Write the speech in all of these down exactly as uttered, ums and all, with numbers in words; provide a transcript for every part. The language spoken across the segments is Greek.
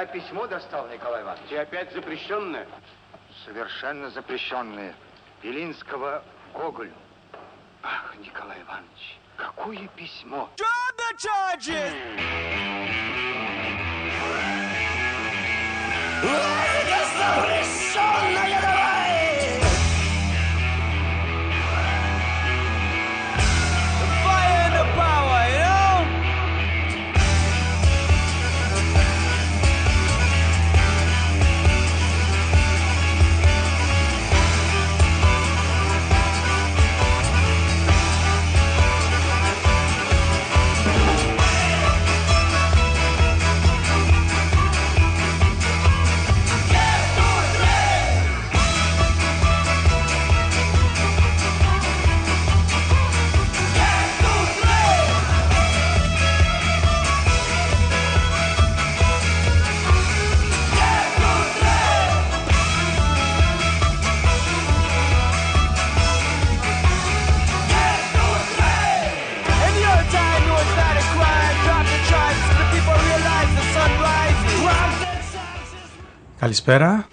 Я письмо достал, Николай Иванович. И опять запрещенное? Совершенно запрещенное. Белинского Гоголю. Ах, Николай Иванович, какое письмо! Drop the charges! Это запрещенное, давай! The fire and the power, you know? Καλησπέρα.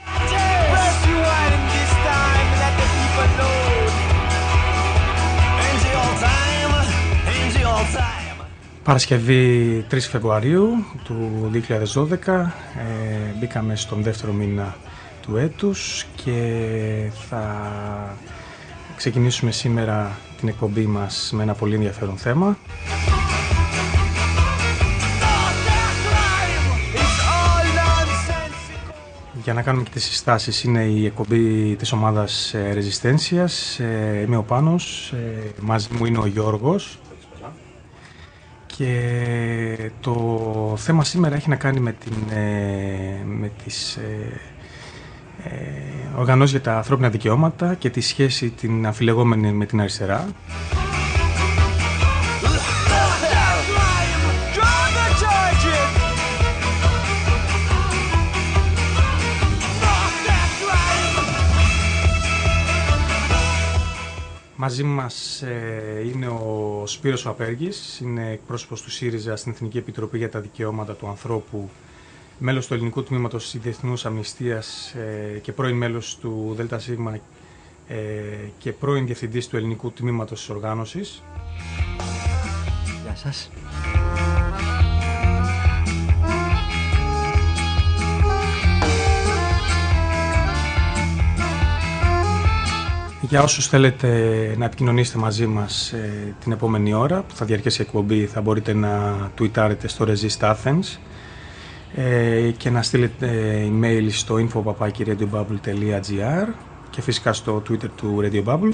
Παρασκευή τρεις Φεβρουαρίου του δύο χιλιάδες δώδεκα, ε, μπήκαμε στον δεύτερο μήνα του έτους και θα ξεκινήσουμε σήμερα την εκπομπή μας με ένα πολύ ενδιαφέρον θέμα. Για να κάνουμε και τις συστάσεις, είναι η εκπομπή της ομάδας ε, Ρεζιστένσιας. Ε, είμαι ο Πάνος, ε, μαζί μου είναι ο Γιώργος. Και το θέμα σήμερα έχει να κάνει με, την, ε, με τις ε, ε, οργανώσεις για τα ανθρώπινα δικαιώματα και τη σχέση την αμφιλεγόμενη με την αριστερά. Μαζί μας ε, είναι ο Σπύρος ο Απέργης, είναι εκπρόσωπος του ΣΥΡΙΖΑ στην Εθνική Επιτροπή για τα Δικαιώματα του Ανθρώπου, μέλος του Ελληνικού Τμήματος της Διεθνούς Αμνηστίας ε, και πρώην μέλος του ΔΣ ε, και πρώην Διευθυντής του Ελληνικού Τμήματος της Οργάνωσης. Γεια σας. Για όσους θέλετε να επικοινωνήσετε μαζί μας ε, την επόμενη ώρα που θα διαρκέσει η εκπομπή, θα μπορείτε να τουιτάρετε στο Resist Athens ε, και να στείλετε email στο info παπάκι radiobubble τελεία gr και φυσικά στο Twitter του Radio Bubble.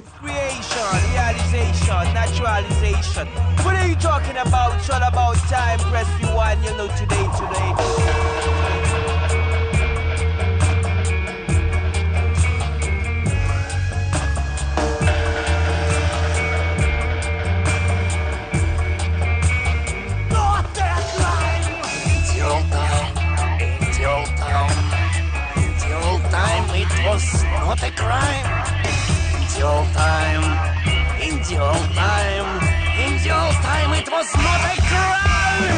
Not a crime. In the old time, in the old time, in the old time, it was not a crime.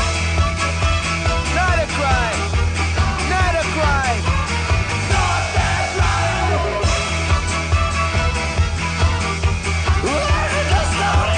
Not a crime. Not a crime. Not a crime. Where the story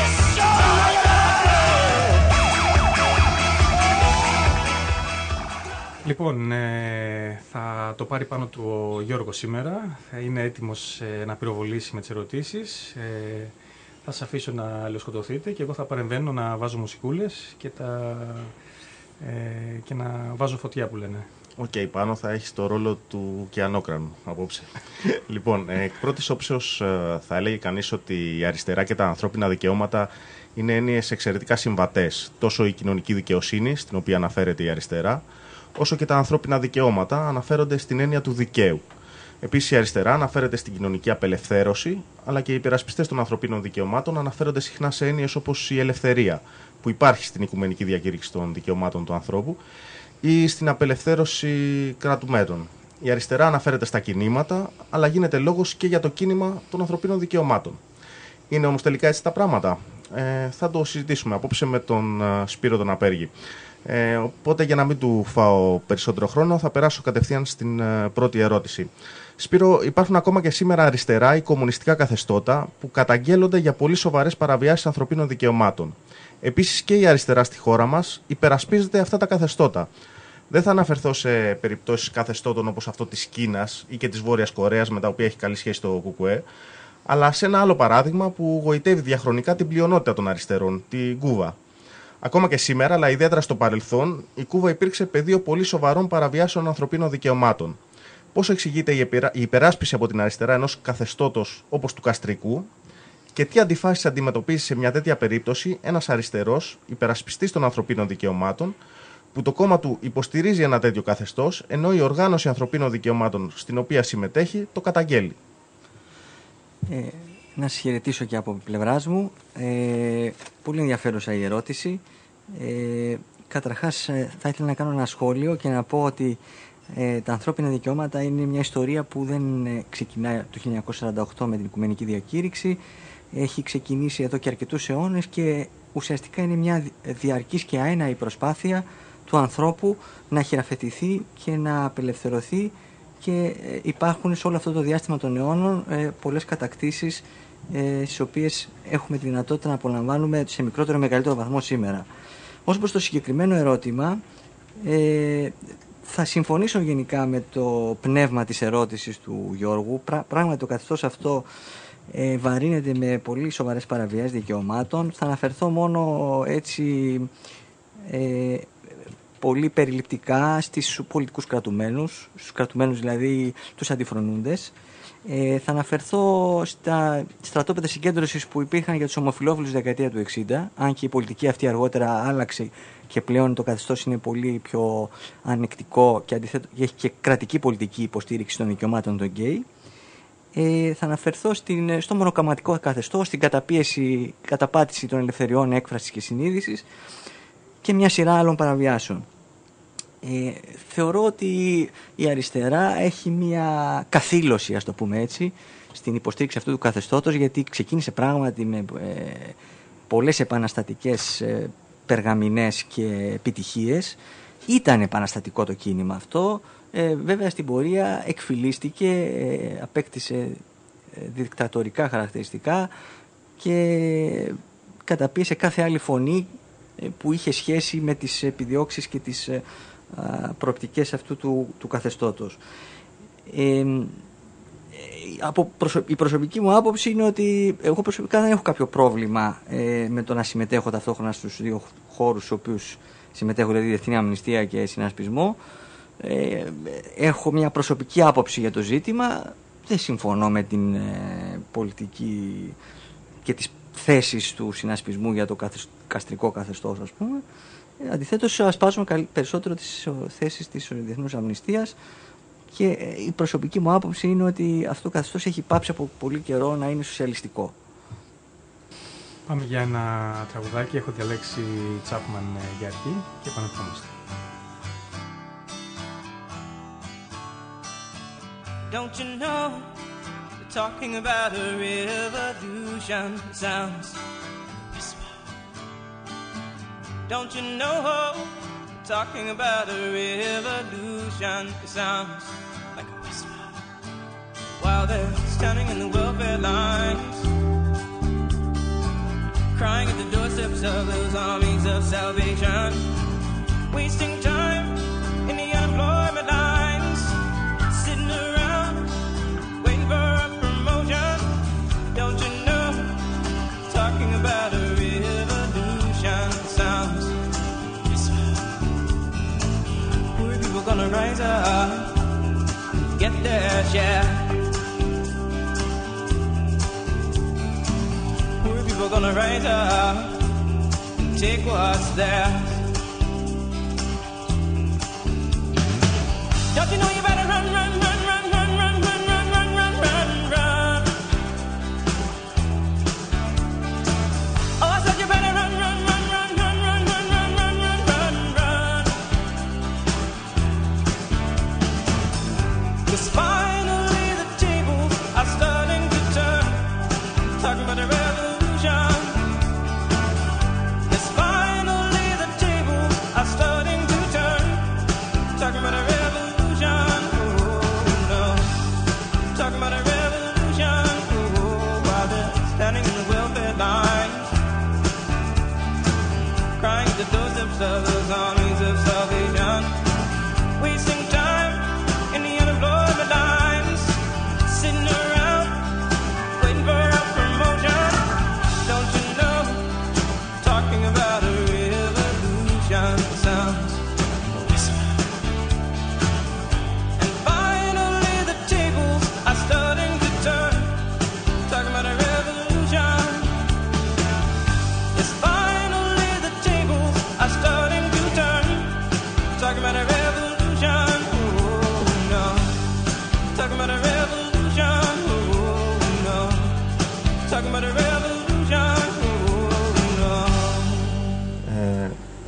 Λοιπόν, ε, θα το πάρει πάνω του ο Γιώργος σήμερα. Θα είναι έτοιμος ε, να πυροβολήσει με τις ερωτήσεις. Ε, θα σας αφήσω να ελαιοσκοτωθείτε και εγώ θα παρεμβαίνω να βάζω μουσικούλες και, τα, ε, και να βάζω φωτιά που λένε. Οκ, okay, πάνω θα έχεις το ρόλο του κιανόκρανου απόψε. Λοιπόν, εκ πρώτης όψεως θα έλεγε κανείς ότι η αριστερά και τα ανθρώπινα δικαιώματα είναι έννοιες εξαιρετικά συμβατές. Τόσο η κοινωνική δικαιοσύνη, στην οποία αναφέρεται η αριστερά, όσο και τα ανθρώπινα δικαιώματα αναφέρονται στην έννοια του δικαίου. Επίσης, η αριστερά αναφέρεται στην κοινωνική απελευθέρωση, αλλά και οι υπερασπιστές των ανθρωπίνων δικαιωμάτων αναφέρονται συχνά σε έννοιες όπως η ελευθερία, που υπάρχει στην Οικουμενική Διακήρυξη των Δικαιωμάτων του Ανθρώπου, ή στην απελευθέρωση κρατουμένων. Η αριστερά αναφέρεται στα κινήματα, αλλά γίνεται λόγος και για το κίνημα των ανθρωπίνων δικαιωμάτων. Είναι όμως τελικά έτσι τα πράγματα? Ε, θα το συζητήσουμε απόψε με τον uh, Σπύρο τον Απέργη. Ε, οπότε για να μην του φάω περισσότερο χρόνο θα περάσω κατευθείαν στην ε, πρώτη ερώτηση. Σπύρο, υπάρχουν ακόμα και σήμερα αριστερά ή κομμουνιστικά καθεστώτα που καταγγέλλονται για πολύ σοβαρές παραβιάσεις ανθρωπίνων δικαιωμάτων. Επίσης και η αριστερά στη χώρα μας υπερασπίζεται αυτά τα καθεστώτα. Δεν θα αναφερθώ σε περιπτώσεις καθεστώτων όπως αυτό της Κίνας ή και της Βόρειας Κορέας, με τα οποία έχει καλή σχέση το ΚΚΕ, αλλά σε ένα άλλο παράδειγμα που γοητεύει διαχρονικά την πλειονότητα των αριστερών, την Κούβα. Ακόμα και σήμερα, αλλά ιδιαίτερα στο παρελθόν, η Κούβα υπήρξε πεδίο πολύ σοβαρών παραβιάσεων ανθρωπίνων δικαιωμάτων. Πώς εξηγείται η υπεράσπιση από την αριστερά ενός καθεστώτος όπως του καστρικού και τι αντιφάσεις αντιμετωπίζει σε μια τέτοια περίπτωση ένας αριστερός υπερασπιστής των ανθρωπίνων δικαιωμάτων, που το κόμμα του υποστηρίζει ένα τέτοιο καθεστώς, ενώ η οργάνωση ανθρωπίνων δικαιωμάτων στην οποία συμμετέχει το καταγγέλει? Ε, να σας χαιρετήσω και από πλευράς μου. Ε, πολύ ενδιαφέρουσα η ερώτηση. Ε, καταρχάς ε, θα ήθελα να κάνω ένα σχόλιο και να πω ότι ε, τα ανθρώπινα δικαιώματα είναι μια ιστορία που δεν ε, ξεκινάει το χίλια εννιακόσια σαράντα οκτώ με την Οικουμενική Διακήρυξη. Έχει ξεκινήσει εδώ και αρκετούς αιώνες και ουσιαστικά είναι μια διαρκής και αέναη προσπάθεια του ανθρώπου να χειραφετηθεί και να απελευθερωθεί, και υπάρχουν σε όλο αυτό το διάστημα των αιώνων ε, πολλές κατακτήσεις ε, στις οποίες έχουμε τη δυνατότητα να απολαμβάνουμε σε μικρότερο ή μεγαλύτερο βαθμό σήμερα. Ως προς το συγκεκριμένο ερώτημα, ε, θα συμφωνήσω γενικά με το πνεύμα της ερώτησης του Γιώργου. Πρά, πράγματι το καθεστώς αυτό ε, βαρύνεται με πολύ σοβαρές παραβιάσεις δικαιωμάτων. Θα αναφερθώ μόνο έτσι ε, πολύ περιληπτικά στις πολιτικούς κρατουμένους, στους κρατουμένους δηλαδή τους αντιφρονούντες. Ε, θα αναφερθώ στα στρατόπεδα συγκέντρωσης που υπήρχαν για τους ομοφυλόφιλους στη δεκαετία του εξήντα, αν και η πολιτική αυτή αργότερα άλλαξε και πλέον το καθεστώς είναι πολύ πιο ανεκτικό και αντιθέτως έχει και κρατική πολιτική υποστήριξη των δικαιωμάτων των γκέι. Ε, θα αναφερθώ στην, στο μονοκομματικό καθεστώς, στην καταπίεση, καταπάτηση των ελευθεριών έκφρασης και συνείδησης και μια σειρά άλλων παραβιάσεων. Ε, θεωρώ ότι η αριστερά έχει μια καθήλωση, ας το πούμε έτσι, στην υποστήριξη αυτού του καθεστώτος, γιατί ξεκίνησε πράγματι με ε, πολλές επαναστατικές ε, περγαμηνές και επιτυχίες. Ήταν επαναστατικό το κίνημα αυτό. Ε, βέβαια στην πορεία εκφυλίστηκε, ε, απέκτησε ε, δικτατορικά χαρακτηριστικά και καταπίεσε κάθε άλλη φωνή που είχε σχέση με τις επιδιώξεις και τις α, προοπτικές αυτού του, του καθεστώτος. Ε, από προσω... Η προσωπική μου άποψη είναι ότι εγώ προσωπικά δεν έχω κάποιο πρόβλημα ε, με το να συμμετέχω ταυτόχρονα στους δύο χώρους στους οποίους συμμετέχω, δηλαδή Διεθνή Αμνηστία και Συνασπισμό. Ε, έχω μια προσωπική άποψη για το ζήτημα. Δεν συμφωνώ με την ε, πολιτική και τις θέσεις του συνασπισμού για το καστρικό καθεστώς, ας πούμε. Ε, αντιθέτως, ασπάζουμε περισσότερο τις θέσεις της Διεθνούς Αμνηστίας και η προσωπική μου άποψη είναι ότι αυτό το καθεστώς έχει πάψει από πολύ καιρό να είναι σοσιαλιστικό. Πάμε για ένα τραγουδάκι. Έχω διαλέξει Τσάπμαν για αρχή και επανερχόμαστε. Don't you know, we're talking about a revolution, sounds whisper. Don't you know, we're talking about a revolution, it sounds like a whisper. While they're standing in the welfare lines, crying at the doorsteps of those armies of salvation, wasting time in the unemployment lines, sitting around waiting for a promotion. Don't you know, talking about a revolution sounds whisper. Poor people gonna rise up, get their share. Poor people gonna rise up, take what's theirs. Don't you know you better run, run, run, run, run, run, run, run, run, run, run, run. Oh, I said you better run, run, run, run, run, run, run, run, run, run, run, run. 'Cause finally the tables are starting to turn, talking about a revolution. 'Cause finally the tables are starting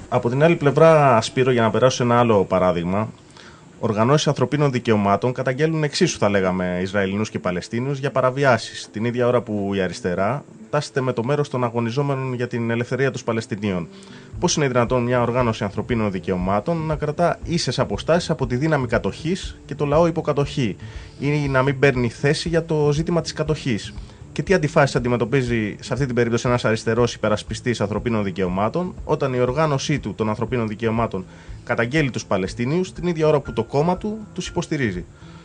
Από την άλλη πλευρά, Σπύρο, για να περάσω σε ένα άλλο παράδειγμα, οργανώσεις ανθρωπίνων δικαιωμάτων καταγγέλνουν εξίσου, θα λέγαμε, Ισραηλινούς και Παλαιστίνιους για παραβιάσεις, την ίδια ώρα που η αριστερά τάσσεται με το μέρος των αγωνιζόμενων για την ελευθερία των Παλαιστινίων. Πώς είναι δυνατόν μια οργάνωση ανθρωπίνων δικαιωμάτων να κρατά ίσες αποστάσεις από τη δύναμη κατοχής και το λαό υποκατοχή, ή να μην παίρνει θέση για το ζήτημα της κατοχής? Και τι αντιφάσεις αντιμετωπίζει σε αυτή την περίπτωση ένας αριστερός υπερασπιστής ανθρωπίνων δικαιωμάτων, όταν η οργάνωσή του των ανθρωπίνων δικαιωμάτων καταγγέλει τους Παλαιστίνιους την ίδια ώρα που το κόμμα του τους υποστηρίζει?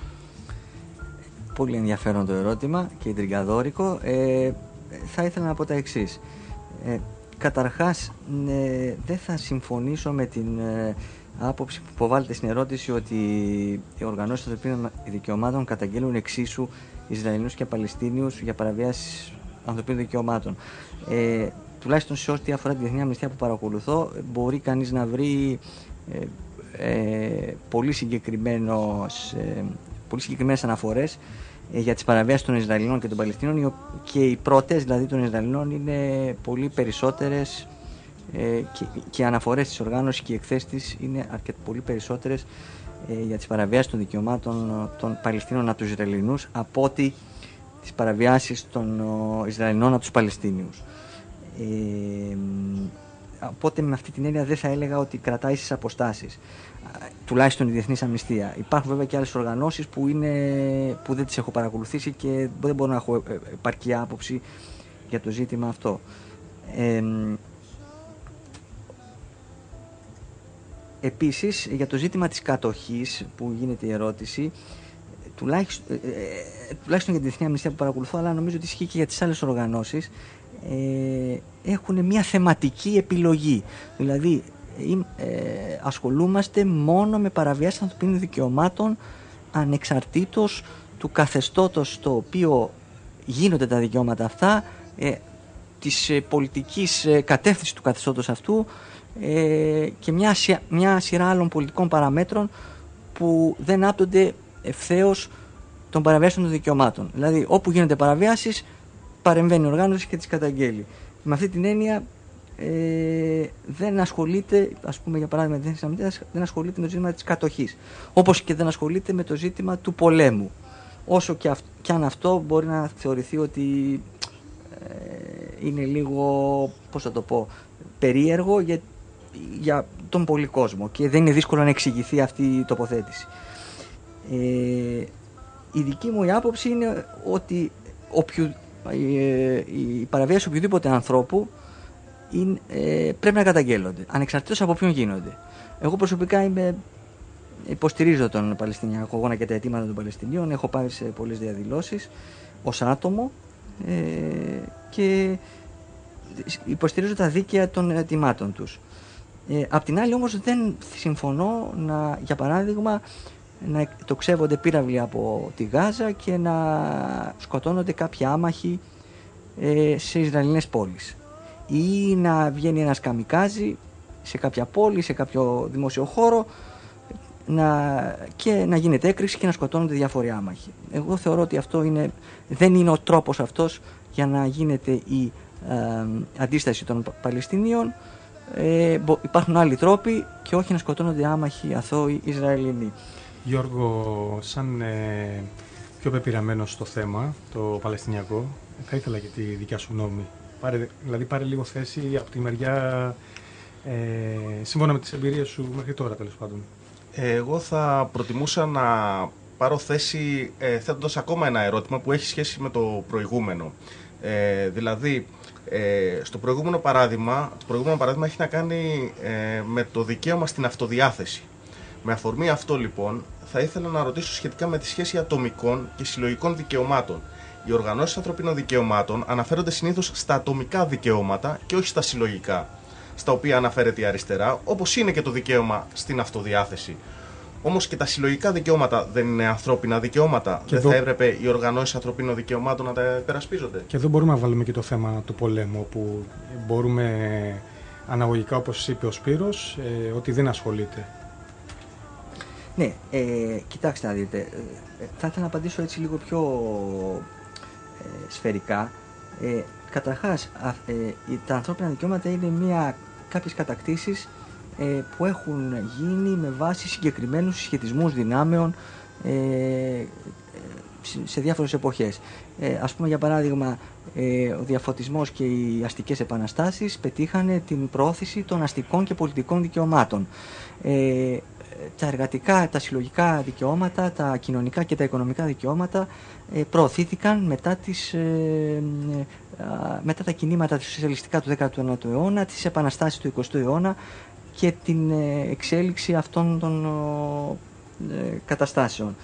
Πολύ ενδιαφέρον το ερώτημα και εντριγκαδόρικο. Ε, θα ήθελα να πω τα εξής. Ε, καταρχάς, ε, δεν θα συμφωνήσω με την ε, άποψη που υποβάλλεται στην ερώτηση ότι οι οργανώσεις ανθρωπίνων δικαιωμάτων καταγγέλνουν εξίσου Ισραηλινούς και Παλαιστίνιους για παραβιάσεις ανθρωπίνων δικαιωμάτων. Ε, τουλάχιστον σε ό,τι αφορά τη Διεθνή Αμνηστία που παρακολουθώ, μπορεί κανείς να βρει ε, ε, πολύ, συγκεκριμένος, ε, πολύ συγκεκριμένες αναφορές ε, για τις παραβιάσεις των Ισραηλινών και των Παλαιστίνων, και οι πρώτες, δηλαδή των Ισραηλινών, είναι πολύ περισσότερες ε, και, και οι αναφορές της οργάνωσης και οι εκθέσεις της είναι αρκετά πολύ περισσότερες για τις παραβιάσεις των δικαιωμάτων των Παλαιστίνων από τους Ισραηλινούς από ότι τις παραβιάσεις των Ισραηλινών από τους Παλαιστίνιους. Ε, οπότε με αυτή την έννοια δεν θα έλεγα ότι κρατάει ίσες αποστάσεις, τουλάχιστον η Διεθνής Αμνηστία. Υπάρχουν βέβαια και άλλες οργανώσεις που, είναι, που δεν τις έχω παρακολουθήσει και δεν μπορώ να έχω επαρκή άποψη για το ζήτημα αυτό. Ε, Επίσης, για το ζήτημα της κατοχής που γίνεται η ερώτηση, τουλάχιστον, ε, ε, τουλάχιστον για την Διεθνή Αμνηστία που παρακολουθώ, αλλά νομίζω ότι ισχύει και για τις άλλες οργανώσεις, ε, έχουν μια θεματική επιλογή. Δηλαδή, ε, ασχολούμαστε μόνο με παραβιάσεις ανθρωπίνων δικαιωμάτων ανεξαρτήτως του καθεστώτος στο οποίο γίνονται τα δικαιώματα αυτά, ε, της ε, πολιτικής ε, κατεύθυνσης του καθεστώτος αυτού, Ε, και μια, μια σειρά άλλων πολιτικών παραμέτρων που δεν άπτονται ευθέως των παραβιάσεων των δικαιωμάτων. Δηλαδή, όπου γίνονται παραβιάσεις, παρεμβαίνει η οργάνωση και τις καταγγέλει. Με αυτή την έννοια, ε, δεν ασχολείται, ας πούμε, για παράδειγμα, δεν ασχολείται με το ζήτημα της κατοχής. Όπως και δεν ασχολείται με το ζήτημα του πολέμου. Όσο και, αυ, και αν αυτό μπορεί να θεωρηθεί ότι ε, είναι λίγο, πώς θα το πω, περίεργο για για τον πολύ κόσμο και δεν είναι δύσκολο να εξηγηθεί αυτή η τοποθέτηση. Ε, η δική μου η άποψη είναι ότι οποιου, ε, η παραβίαση οποιοδήποτε ανθρώπου είναι, ε, πρέπει να καταγγέλλονται, ανεξαρτήτως από ποιον γίνονται. Εγώ προσωπικά είμαι, υποστηρίζω τον Παλαιστινιακό αγώνα και τα αιτήματα των Παλαιστινίων, έχω πάει σε πολλές διαδηλώσεις ως άτομο ε, και υποστηρίζω τα δίκαια των αιτημάτων τους. Ε, απ' την άλλη όμως δεν συμφωνώ να, για παράδειγμα, να εκτοξεύονται πύραυλοι από τη Γάζα και να σκοτώνονται κάποιοι άμαχοι ε, σε Ισραηλινές πόλεις, ή να βγαίνει ένας καμικάζι σε κάποια πόλη, σε κάποιο δημόσιο χώρο να, και να γίνεται έκρηξη και να σκοτώνονται διάφοροι άμαχοι. Εγώ θεωρώ ότι αυτό είναι, δεν είναι ο τρόπος αυτός για να γίνεται η ε, αντίσταση των Παλαιστινίων. Ε, υπάρχουν άλλοι τρόποι και όχι να σκοτώνονται άμαχοι αθώοι Ισραηλινοί. Γιώργο, σαν ε, πιο πεπειραμένος στο θέμα, το Παλαιστινιακό, θα ήθελα και τη δικιά σου γνώμη. Πάρε, δηλαδή πάρε λίγο θέση από τη μεριά, ε, σύμφωνα με τις εμπειρίες σου μέχρι τώρα, τέλος πάντων. Εγώ θα προτιμούσα να πάρω θέση ε, θέτοντας ακόμα ένα ερώτημα που έχει σχέση με το προηγούμενο. Ε, δηλαδή, Ε, στο προηγούμενο παράδειγμα, το προηγούμενο παράδειγμα έχει να κάνει ε, με το δικαίωμα στην αυτοδιάθεση. Με αφορμή αυτό, λοιπόν, θα ήθελα να ρωτήσω σχετικά με τη σχέση ατομικών και συλλογικών δικαιωμάτων. Οι οργανώσεις ανθρωπίνων δικαιωμάτων αναφέρονται συνήθως στα ατομικά δικαιώματα και όχι στα συλλογικά, στα οποία αναφέρεται η αριστερά, όπως είναι και το δικαίωμα στην αυτοδιάθεση. Όμως και τα συλλογικά δικαιώματα δεν είναι ανθρώπινα δικαιώματα. Και δεν εδώ... θα έπρεπε οι οργανώσεις ανθρωπίνων δικαιωμάτων να τα υπερασπίζονται? Και εδώ μπορούμε να βάλουμε και το θέμα του πολέμου, όπου μπορούμε αναγωγικά, όπως είπε ο Σπύρος, ε, ότι δεν ασχολείται. Ναι, ε, κοιτάξτε να δείτε. Ε, θα ήθελα να απαντήσω έτσι λίγο πιο ε, σφαιρικά. Ε, καταρχάς, α, ε, τα ανθρώπινα δικαιώματα είναι μια, κάποιες κατακτήσεις ε, που έχουν γίνει με βάση συγκεκριμένους συσχετισμούς δυνάμεων ε, σε διάφορες εποχές. Ε, ας πούμε, για παράδειγμα, ε, ο διαφωτισμός και οι αστικές επαναστάσεις πετύχανε την προώθηση των αστικών και πολιτικών δικαιωμάτων. Ε, τα εργατικά, τα συλλογικά δικαιώματα, τα κοινωνικά και τα οικονομικά δικαιώματα ε, προωθήθηκαν μετά, τις, ε, ε, μετά τα κινήματα της σοσιαλιστικά του δέκατου ένατου αιώνα, τις επαναστάσεις του εικοστού αιώνα και την ε, εξέλιξη αυτών των ε, καταστάσεων.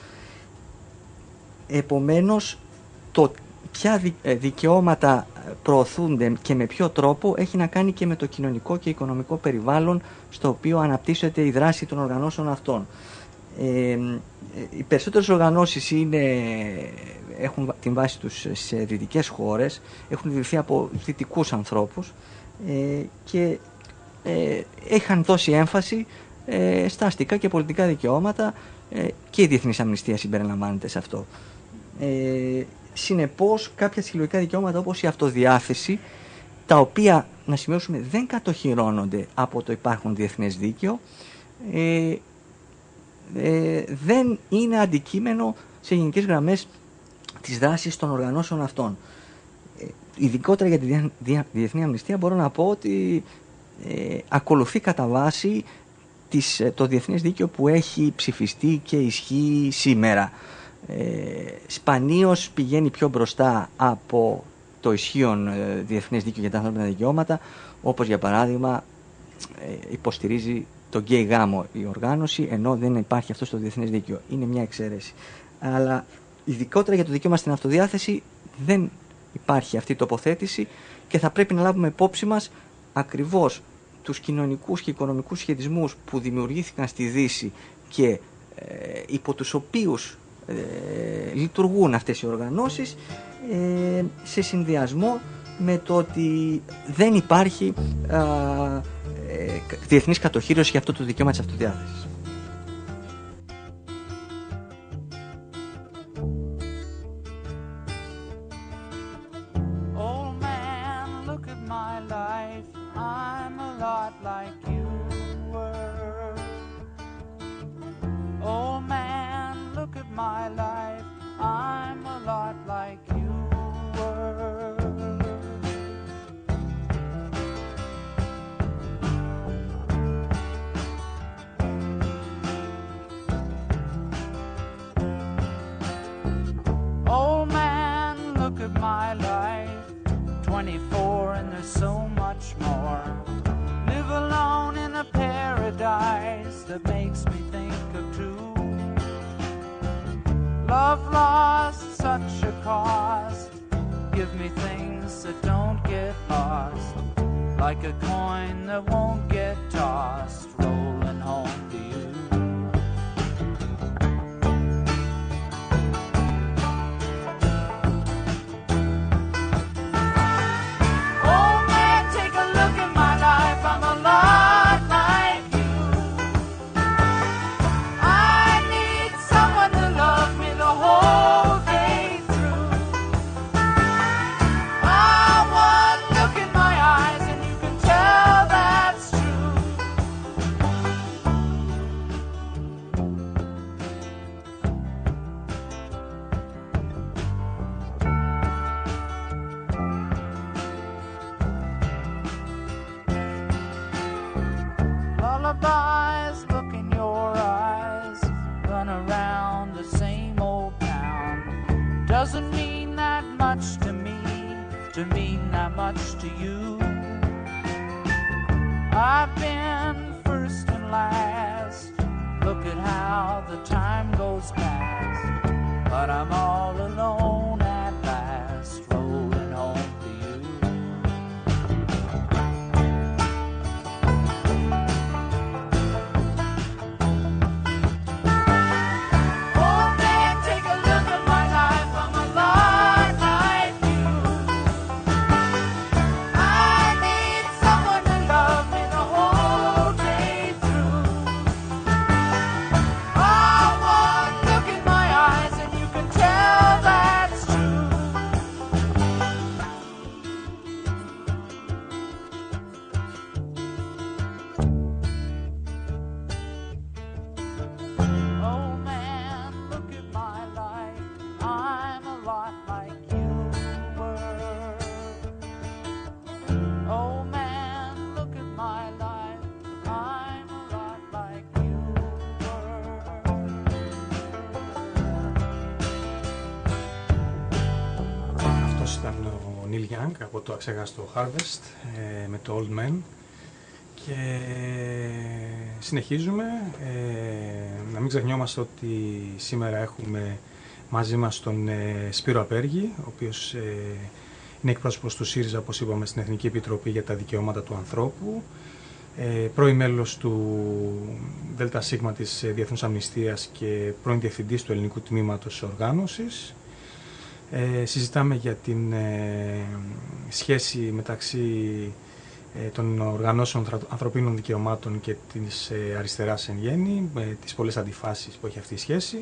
Επομένως, το ποια δικαιώματα προωθούνται και με ποιο τρόπο έχει να κάνει και με το κοινωνικό και οικονομικό περιβάλλον στο οποίο αναπτύσσεται η δράση των οργανώσεων αυτών. Ε, οι περισσότερες οργανώσεις είναι, έχουν την βάση τους σε δυτικές χώρες, έχουν ιδρυθεί από δυτικούς ανθρώπους ε, και ε, είχαν δώσει έμφαση ε, στα αστικά και πολιτικά δικαιώματα ε, και η Διεθνής Αμνηστία συμπεριλαμβάνεται σε αυτό. Ε, συνεπώς, κάποια συλλογικά δικαιώματα όπως η αυτοδιάθεση, τα οποία, να σημειώσουμε, δεν κατοχυρώνονται από το υπάρχον διεθνές δίκαιο, ε, ε, δεν είναι αντικείμενο σε γενικές γραμμές της δράσης των οργανώσεων αυτών. Ε, ειδικότερα για τη δια, δια, Διεθνή Αμνηστία μπορώ να πω ότι ε, ακολουθεί κατά βάση της, το διεθνές δίκαιο που έχει ψηφιστεί και ισχύει σήμερα. Ε, σπανίως πηγαίνει πιο μπροστά από το ισχύον ε, διεθνές δίκαιο για τα ανθρώπινα δικαιώματα, όπως για παράδειγμα ε, υποστηρίζει το γκέι γάμο η οργάνωση, ενώ δεν υπάρχει αυτό στο διεθνές δίκαιο. Είναι μια εξαίρεση. Αλλά ειδικότερα για το δικαίωμα στην αυτοδιάθεση δεν υπάρχει αυτή η τοποθέτηση και θα πρέπει να λάβουμε υπόψη μας ακριβώς τους κοινωνικούς και οικονομικούς σχετισμούς που δημιουργήθηκαν στη Δύση και ε, υπό τους οποίους Ε, λειτουργούν αυτές οι οργανώσεις ε, σε συνδυασμό με το ότι δεν υπάρχει α, ε, διεθνής κατοχύρωση για αυτό το δικαίωμα της αυτοδιάθεσης. Old man, look at my life. I'm a lot like you were. Old man, look at my life, I'm a lot like you were. Old man, look at my life, twenty-four and there's so much more. Live alone in a paradise that makes me think of two. Love lost, such a cost. Give me things that don't get lost, like a coin that won't get tossed, rolling home to you. Oh man, take a look at my life, I'm a lot like you. I need someone to love me the whole day through. Ah, one look in my eyes and you can tell that's true. Lullabies, look in your eyes, run around the same old town. Doesn't mean that much to me, to mean that much to you. I've been first and last, look at how the time goes past, but I'm all alone at last, rolling home to you. Oh man, take a look at my life, I'm a lot like you. I need someone to love me the whole day through. Ah, one look in my eyes and you can tell that Neil Young από το αξέχαστο Harvest ε, με το Old Man. Και συνεχίζουμε, ε, να μην ξεχνιόμαστε ότι σήμερα έχουμε μαζί μας τον ε, Σπύρο Απέργη, ο οποίος ε, είναι εκπρόσωπος του ΣΥΡΙΖΑ, όπως είπαμε, στην Εθνική Επιτροπή για τα Δικαιώματα του Ανθρώπου, ε, πρώην μέλος του ΔΣ της Διεθνούς Αμνηστίας και πρώην διευθυντής του Ελληνικού Τμήματος Οργάνωσης. Ε, συζητάμε για την ε, σχέση μεταξύ των οργανώσεων ανθρωπίνων δικαιωμάτων και της αριστεράς εν γέννη, με τις πολλές αντιφάσεις που έχει αυτή η σχέση.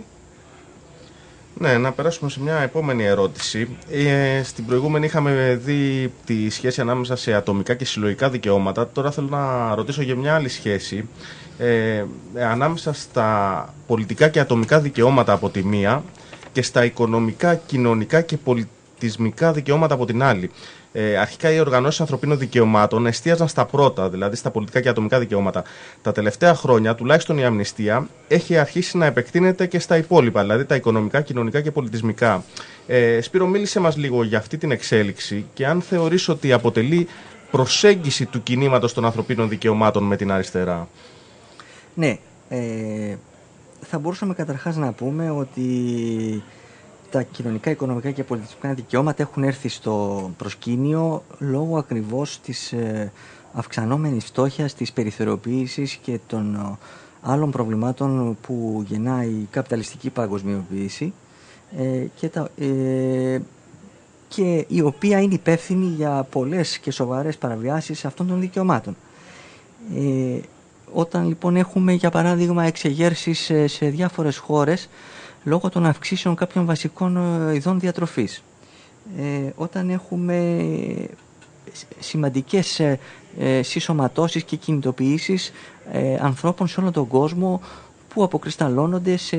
Ναι, να περάσουμε σε μια επόμενη ερώτηση. Ε, στην προηγούμενη είχαμε δει τη σχέση ανάμεσα σε ατομικά και συλλογικά δικαιώματα. Τώρα θέλω να ρωτήσω για μια άλλη σχέση. Ε, ανάμεσα στα πολιτικά και ατομικά δικαιώματα από τη μία και στα οικονομικά, κοινωνικά και πολιτισμικά δικαιώματα από την άλλη. Ε, αρχικά οι οργανώσεις ανθρωπίνων δικαιωμάτων εστίαζαν στα πρώτα, δηλαδή στα πολιτικά και ατομικά δικαιώματα. Τα τελευταία χρόνια, τουλάχιστον η αμνηστία, έχει αρχίσει να επεκτείνεται και στα υπόλοιπα, δηλαδή τα οικονομικά, κοινωνικά και πολιτισμικά. Ε, Σπύρο, μίλησε μας λίγο για αυτή την εξέλιξη και αν θεωρείς ότι αποτελεί προσέγγιση του κινήματος των ανθρωπίνων δικαιωμάτων με την αριστερά. Ναι, ε, θα μπορούσαμε καταρχάς να πούμε ότι τα κοινωνικά, οικονομικά και πολιτισμικά δικαιώματα έχουν έρθει στο προσκήνιο λόγω ακριβώς της ε, αυξανόμενης φτώχειας, της περιθωριοποίησης και των ε, άλλων προβλημάτων που γεννάει η καπιταλιστική παγκοσμιοποίηση ε, και, τα, ε, και η οποία είναι υπεύθυνη για πολλές και σοβαρές παραβιάσεις αυτών των δικαιωμάτων. Ε, όταν λοιπόν έχουμε για παράδειγμα εξεγέρσεις σε, σε διάφορες χώρες λόγω των αυξήσεων κάποιων βασικών ειδών διατροφής. Ε, όταν έχουμε σημαντικές ε, ε, συσσωματώσεις και κινητοποιήσεις ε, ανθρώπων σε όλο τον κόσμο που αποκρισταλώνονται σε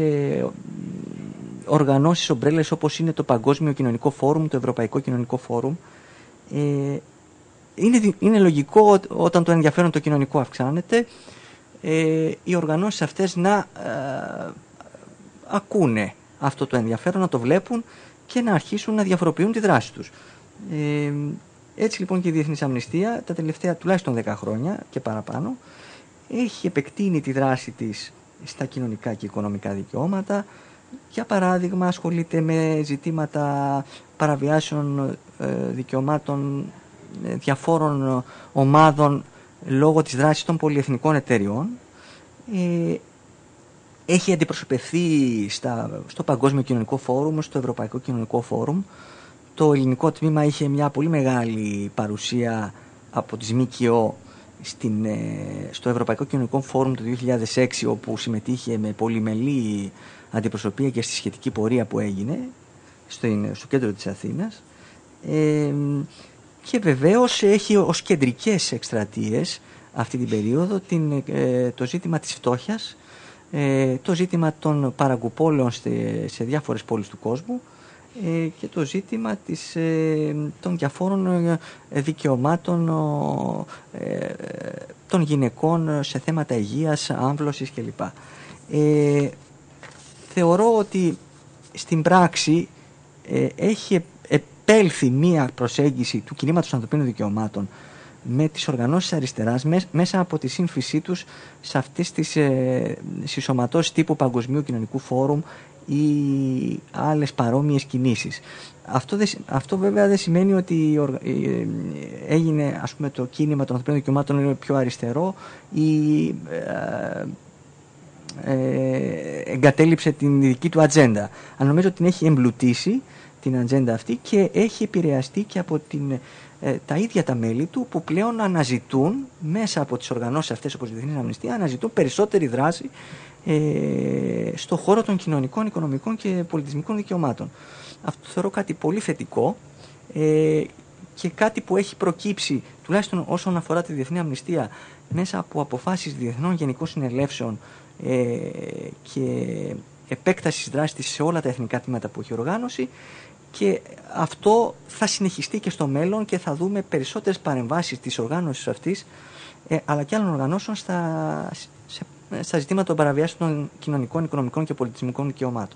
οργανώσεις ομπρέλες όπως είναι το Παγκόσμιο Κοινωνικό Φόρουμ, το Ευρωπαϊκό Κοινωνικό Φόρουμ. Ε, είναι, είναι λογικό όταν το ενδιαφέρον το κοινωνικό αυξάνεται ε, οι οργανώσεις αυτές να ε, ακούνε αυτό το ενδιαφέρον, να το βλέπουν και να αρχίσουν να διαφοροποιούν τη δράση τους. Ε, έτσι λοιπόν και η Διεθνής Αμνηστία τα τελευταία τουλάχιστον δέκα χρόνια και παραπάνω έχει επεκτείνει τη δράση της στα κοινωνικά και οικονομικά δικαιώματα. Για παράδειγμα ασχολείται με ζητήματα παραβιάσεων ε, δικαιωμάτων ε, διαφόρων ομάδων λόγω της δράσης των πολυεθνικών εταιριών. Ε, Έχει αντιπροσωπευθεί στα, στο Παγκόσμιο Κοινωνικό Φόρουμ, στο Ευρωπαϊκό Κοινωνικό Φόρουμ. Το ελληνικό τμήμα είχε μια πολύ μεγάλη παρουσία από τις ΜΚΟ στην, στο Ευρωπαϊκό Κοινωνικό Φόρουμ του δύο χιλιάδες έξι, όπου συμμετείχε με πολυμελή αντιπροσωπεία και στη σχετική πορεία που έγινε στο, στο κέντρο της Αθήνας. Ε, και βεβαίως έχει ως κεντρικές εκστρατείες αυτή την περίοδο την, ε, το ζήτημα της φτώχειας, Ε, το ζήτημα των παραγκουπόλεων σε, σε διάφορες πόλεις του κόσμου ε, και το ζήτημα της, ε, των διαφόρων ε, δικαιωμάτων ε, των γυναικών σε θέματα υγείας, άμβλωσης κλπ. Ε, θεωρώ ότι στην πράξη ε, έχει επέλθει μία προσέγγιση του κινήματος ανθρωπίνων δικαιωμάτων με τις οργανώσεις αριστεράς μέσα από τη σύμφυσή τους σε αυτές τις ε, συσσωματώσεις τύπου Παγκοσμίου Κοινωνικού Φόρουμ ή άλλες παρόμοιες κινήσεις. Αυτό, δε, αυτό βέβαια δεν σημαίνει ότι ε, έγινε ας πούμε, το κίνημα των ανθρωπίνων δικαιωμάτων είναι πιο αριστερό ή ε, ε, εγκατέλειψε την δική του ατζέντα. Αλλά νομίζω ότι την έχει εμπλουτίσει την ατζέντα αυτή και έχει επηρεαστεί και από την Ε, τα ίδια τα μέλη του που πλέον αναζητούν μέσα από τις οργανώσεις αυτές όπως η Διεθνής Αμνηστία αναζητούν περισσότερη δράση ε, στο χώρο των κοινωνικών, οικονομικών και πολιτισμικών δικαιωμάτων. Αυτό θεωρώ κάτι πολύ θετικό ε, και κάτι που έχει προκύψει τουλάχιστον όσον αφορά τη Διεθνή Αμνηστία μέσα από αποφάσεις διεθνών γενικών συνελεύσεων ε, και επέκτασης δράσης της σε όλα τα εθνικά τμήματα που έχει οργάνωση. Και αυτό θα συνεχιστεί και στο μέλλον και θα δούμε περισσότερες παρεμβάσεις της οργάνωσης αυτής ε, αλλά και άλλων οργανώσεων στα, σε, στα ζητήματα των παραβιάσεων των κοινωνικών, οικονομικών και πολιτισμικών δικαιωμάτων.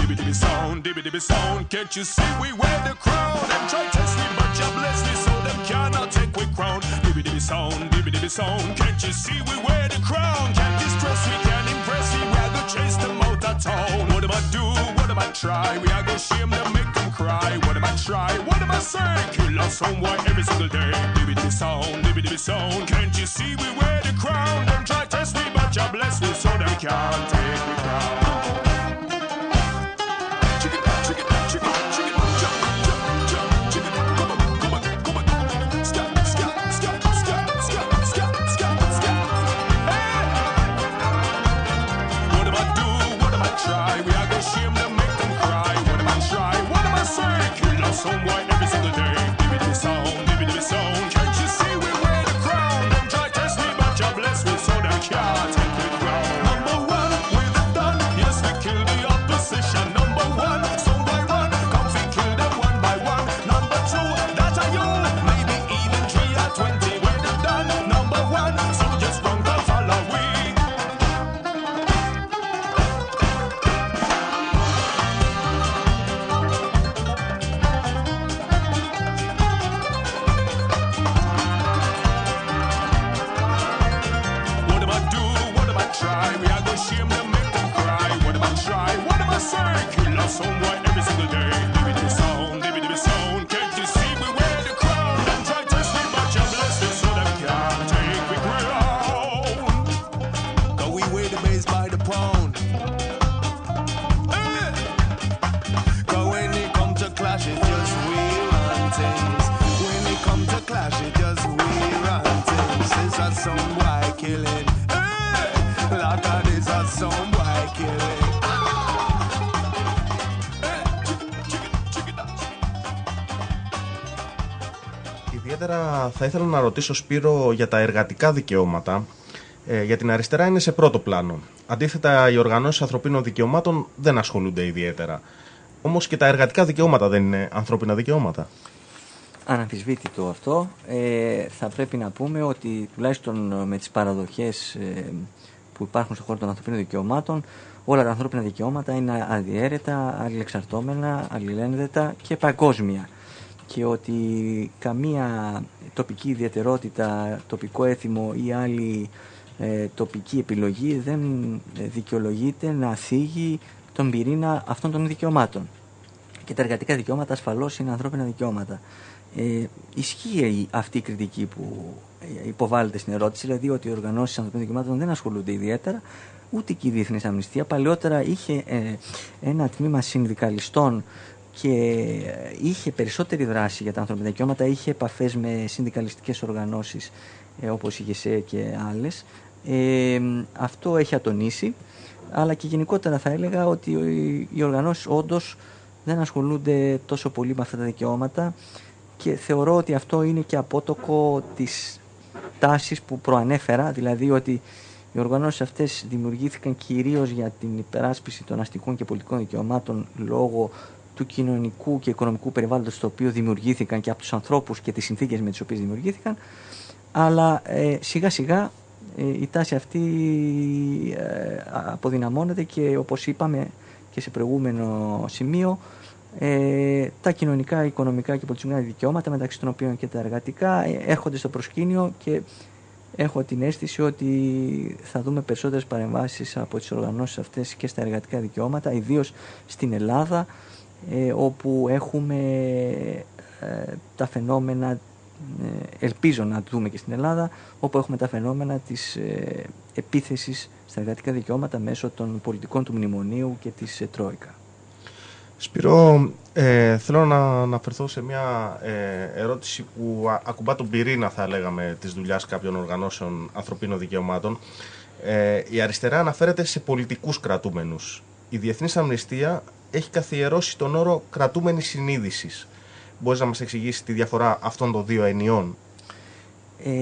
Dibby dibby sound, dibby dibby sound. Can't you see we wear the crown? Them try test me, but you bless me, so them cannot take we crown. Dibby dibby sound, dibby dibby sound. Can't you see we wear the crown? Can't distress me, can't impress me. We are gonna chase them out of town. What am I do? What am I try? We are gonna shame them, make them cry. What am I try? What am I say? Kill us someone every single day. Dibby dibby sound, dibby dibby sound. Can't you see we wear the crown? Them try test me, but you bless me, so them can't take me crown. Someone every single day. Give it the sound, give it the sound. Can't you see we wear the crown? Them try test me, but you bless me, so they can't take it down. Number one, we've done. Yes, we kill the opposition. Number one, so by one, come we kill them one by one. Number two, that are you. Maybe even three or twenty. We're done. Number one, so just run to follow we. Someone every single day. Dibby dibby sound, dibby dibby sound. Can't you see we wear the crown? Them try test me, but you bless me, so them can't take me ground. Cause we wear the base by the pound. Hey! Cause when it come to clash, it just we run things. When it come to clash, it just we run things. This is some boy killing. Hey! Like this is some boy killing. Ιδιαίτερα θα ήθελα να ρωτήσω, Σπύρο, για τα εργατικά δικαιώματα. Ε, για την αριστερά είναι σε πρώτο πλάνο. Αντίθετα, οι οργανώσεις ανθρωπίνων δικαιωμάτων δεν ασχολούνται ιδιαίτερα. Όμως και τα εργατικά δικαιώματα δεν είναι ανθρώπινα δικαιώματα. Αναμφισβήτητο αυτό. Ε, θα πρέπει να πούμε ότι τουλάχιστον με τις παραδοχές ε, που υπάρχουν στον χώρο των ανθρωπίνων δικαιωμάτων, όλα τα ανθρώπινα δικαιώματα είναι αδιαίρετα, αλληλεξαρτώμενα, αλληλένδετα και παγκόσμια. Και ότι καμία τοπική ιδιαιτερότητα, τοπικό έθιμο ή άλλη ε, τοπική επιλογή δεν δικαιολογείται να θίγει τον πυρήνα αυτών των δικαιωμάτων. Και τα εργατικά δικαιώματα ασφαλώς είναι ανθρώπινα δικαιώματα. Ε, ισχύει αυτή η κριτική που υποβάλλεται στην ερώτηση, δηλαδή ότι οι οργανώσεις ανθρωπίνων δικαιωμάτων δεν ασχολούνται ιδιαίτερα, ούτε και η Διεθνής Αμνηστία. Παλαιότερα είχε ε, ένα τμήμα συνδικαλιστών και είχε περισσότερη δράση για τα ανθρώπινα δικαιώματα, είχε επαφές με συνδικαλιστικές οργανώσεις ε, όπως η ΓΕΣΕ και άλλες. Ε, αυτό έχει ατονίσει, αλλά και γενικότερα θα έλεγα ότι οι οργανώσεις όντως δεν ασχολούνται τόσο πολύ με αυτά τα δικαιώματα και θεωρώ ότι αυτό είναι και απότοκο της τάσης που προανέφερα, δηλαδή ότι οι οργανώσεις αυτές δημιουργήθηκαν κυρίως για την υπεράσπιση των αστικών και πολιτικών δικαιωμάτων λόγω του κοινωνικού και οικονομικού περιβάλλοντος στο οποίο δημιουργήθηκαν και από τους ανθρώπους και τις συνθήκες με τις οποίες δημιουργήθηκαν, αλλά ε, σιγά σιγά ε, η τάση αυτή ε, αποδυναμώνεται και όπως είπαμε και σε προηγούμενο σημείο, ε, τα κοινωνικά, οικονομικά και πολιτικά δικαιώματα, μεταξύ των οποίων και τα εργατικά, ε, έρχονται στο προσκήνιο και έχω την αίσθηση ότι θα δούμε περισσότερες παρεμβάσεις από τις οργανώσεις αυτές και στα εργατικά δικαιώματα, ιδίως στην Ελλάδα, ε, όπου έχουμε ε, τα φαινόμενα, ε, ελπίζω να δούμε και στην Ελλάδα, όπου έχουμε τα φαινόμενα της ε, επίθεσης στα εργατικά δικαιώματα μέσω των πολιτικών του Μνημονίου και της ε, Τρόικα. Σπύρο, ε, θέλω να αναφερθώ σε μια ε, ερώτηση που α, ακουμπά τον πυρήνα, θα λέγαμε, της δουλειάς κάποιων οργανώσεων ανθρωπίνων δικαιωμάτων. Ε, η αριστερά αναφέρεται σε πολιτικούς κρατούμενους. Η Διεθνής Αμνηστία έχει καθιερώσει τον όρο κρατούμενη συνείδησης. Μπορείς να μας εξηγήσεις τη διαφορά αυτών των δύο ενιών? Ε,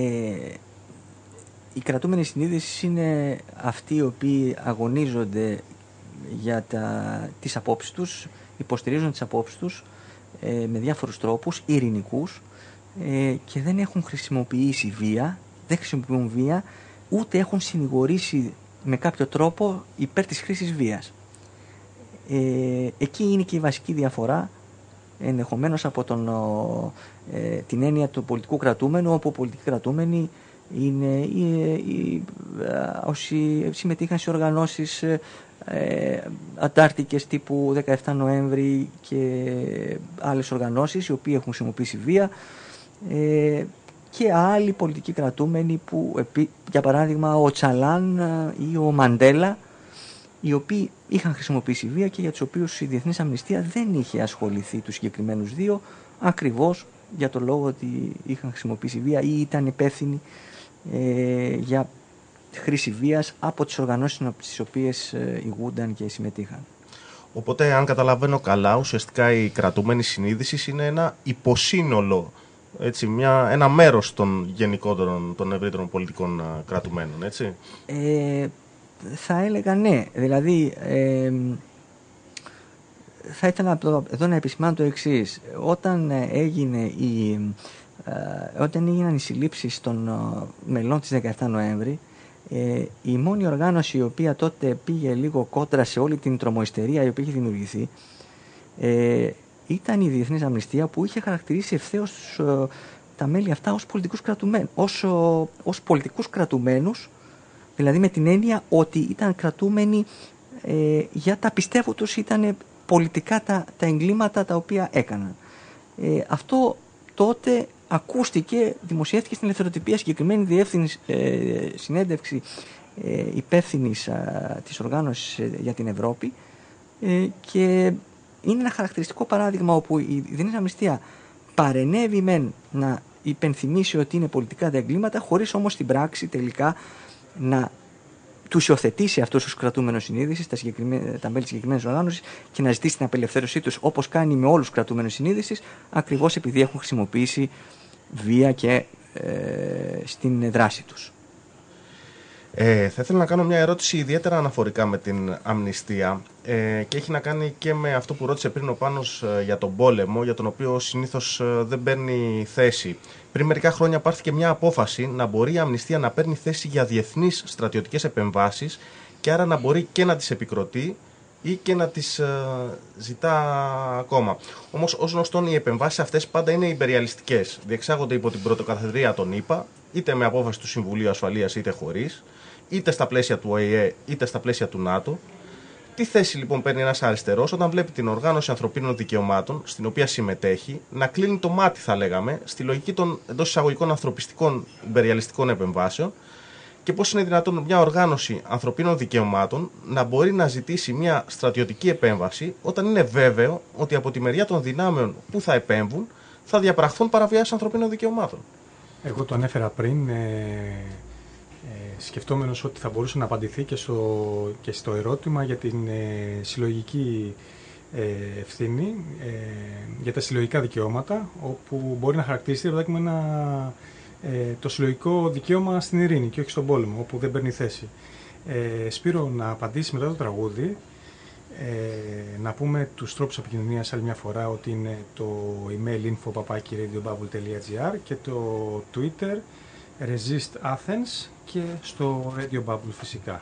η κρατούμενη συνείδηση είναι αυτοί οι οποίοι αγωνίζονται για τα, τις απόψεις τους, υποστηρίζουν τις απόψεις τους ε, με διάφορους τρόπους, ειρηνικούς, ε, και δεν έχουν χρησιμοποιήσει βία, δεν χρησιμοποιούν βία, ούτε έχουν συνηγορήσει με κάποιο τρόπο υπέρ της χρήσης βίας. Ε, εκεί είναι και η βασική διαφορά, ενδεχομένως από τον, ε, την έννοια του πολιτικού κρατούμενου, όπου οι πολιτικοί κρατούμενοι είναι οι, οι, όσοι συμμετείχαν σε οργανώσεις ε, αντάρτικες τύπου δεκαεφτά Νοέμβρη και άλλες οργανώσεις οι οποίοι έχουν χρησιμοποιήσει βία, ε, και άλλοι πολιτικοί κρατούμενοι που, για παράδειγμα ο Τσαλάν ή ο Μαντέλα, οι οποίοι είχαν χρησιμοποιήσει βία και για τους οποίους η Διεθνής Αμνηστία δεν είχε ασχοληθεί τους συγκεκριμένους δύο, ακριβώς για το λόγο ότι είχαν χρησιμοποιήσει βία ή ήταν υπεύθυνοι ε, για χρήση βίας από τις οργανώσεις στις οποίες ε, ηγούνταν και συμμετείχαν. Οπότε, αν καταλαβαίνω καλά, ουσιαστικά η κρατούμενη συνείδηση είναι ένα υποσύνολο, έτσι, μια, ένα μέρος των γενικότερων, των ευρύτερων πολιτικών α, κρατουμένων, έτσι. Ε, θα έλεγα ναι. Δηλαδή, ε, θα ήθελα εδώ να επισημάνω το εξής. Όταν έγινε η... Ε, όταν έγιναν οι συλλήψεις των ε, μελών της δεκαεφτά Νοέμβρη, ε, η μόνη οργάνωση η οποία τότε πήγε λίγο κόντρα σε όλη την τρομοϊστερία η οποία είχε δημιουργηθεί, ε, ήταν η Διεθνής Αμνηστία, που είχε χαρακτηρίσει ευθέως ε, τα μέλη αυτά ως πολιτικούς κρατουμένους, ως, ως πολιτικούς κρατουμένους, δηλαδή με την έννοια ότι ήταν κρατούμενοι ε, για τα πιστεύω τους, ήταν πολιτικά τα, τα εγκλήματα τα οποία έκαναν. Ε, αυτό τότε ακούστηκε, δημοσιεύτηκε στην Ελευθεροτυπία συγκεκριμένη διεύθυνση, ε, συνέντευξη ε, υπεύθυνης ε, της οργάνωσης ε, για την Ευρώπη, ε, και είναι ένα χαρακτηριστικό παράδειγμα όπου η Διεθνής Αμνηστία παρενέβη μεν να υπενθυμίσει ότι είναι πολιτικά εγκλήματα, χωρίς όμως στην πράξη τελικά να τους υιοθετήσει αυτούς τους κρατούμενους συνείδησης, τα, τα μέλη της συγκεκριμένης οργάνωσης, και να ζητήσει την απελευθέρωσή τους, όπως κάνει με όλους τους κρατούμενους συνείδησης, ακριβώς επειδή έχουν χρησιμοποιήσει βία και ε, στην δράση τους. Ε, θα ήθελα να κάνω μια ερώτηση ιδιαίτερα αναφορικά με την αμνηστία, ε, και έχει να κάνει και με αυτό που ρώτησε πριν ο Πάνος ε, για τον πόλεμο, για τον οποίο συνήθως ε, δεν παίρνει θέση. Πριν μερικά χρόνια πάρθηκε μια απόφαση να μπορεί η αμνηστία να παίρνει θέση για διεθνείς στρατιωτικές επεμβάσεις, και άρα να μπορεί και να τις επικροτεί ή και να τις ε, ζητά ακόμα. Όμως, ως γνωστόν, οι επεμβάσεις αυτές πάντα είναι υπεριαλιστικές. Διεξάγονται υπό την πρωτοκαθεδρία των ΗΠΑ, είτε με απόφαση του Συμβουλίου Ασφαλείας είτε χωρίς, είτε στα πλαίσια του Ο Ε Ε είτε στα πλαίσια του ΝΑΤΟ. Τι θέση λοιπόν παίρνει ένας αριστερός όταν βλέπει την Οργάνωση Ανθρωπίνων Δικαιωμάτων, στην οποία συμμετέχει, να κλείνει το μάτι, θα λέγαμε, στη λογική των εντός εισαγωγικών ανθρωπιστικών υπεριαλιστικών επεμβάσεων, και πώς είναι δυνατόν μια οργάνωση ανθρωπίνων δικαιωμάτων να μπορεί να ζητήσει μια στρατιωτική επέμβαση όταν είναι βέβαιο ότι από τη μεριά των δυνάμεων που θα επέμβουν θα διαπραχθούν παραβιάσεις ανθρωπίνων δικαιωμάτων. Εγώ το ανέφερα πριν, ε, ε, σκεφτόμενος ότι θα μπορούσε να απαντηθεί και στο, και στο ερώτημα για την ε, συλλογική ε, ευθύνη, ε, για τα συλλογικά δικαιώματα, όπου μπορεί να χαρακτηριστεί με ένα, ε, το συλλογικό δικαίωμα στην ειρήνη και όχι στον πόλεμο, όπου δεν παίρνει θέση. Ε, Σπύρο, να απαντήσει μετά το τραγούδι. Ε, να πούμε τους τρόπους επικοινωνίας άλλη μια φορά, ότι είναι το email info παπάκι radiobubble τελεία gr και το Twitter Resist Athens και στο Radio Bubble φυσικά.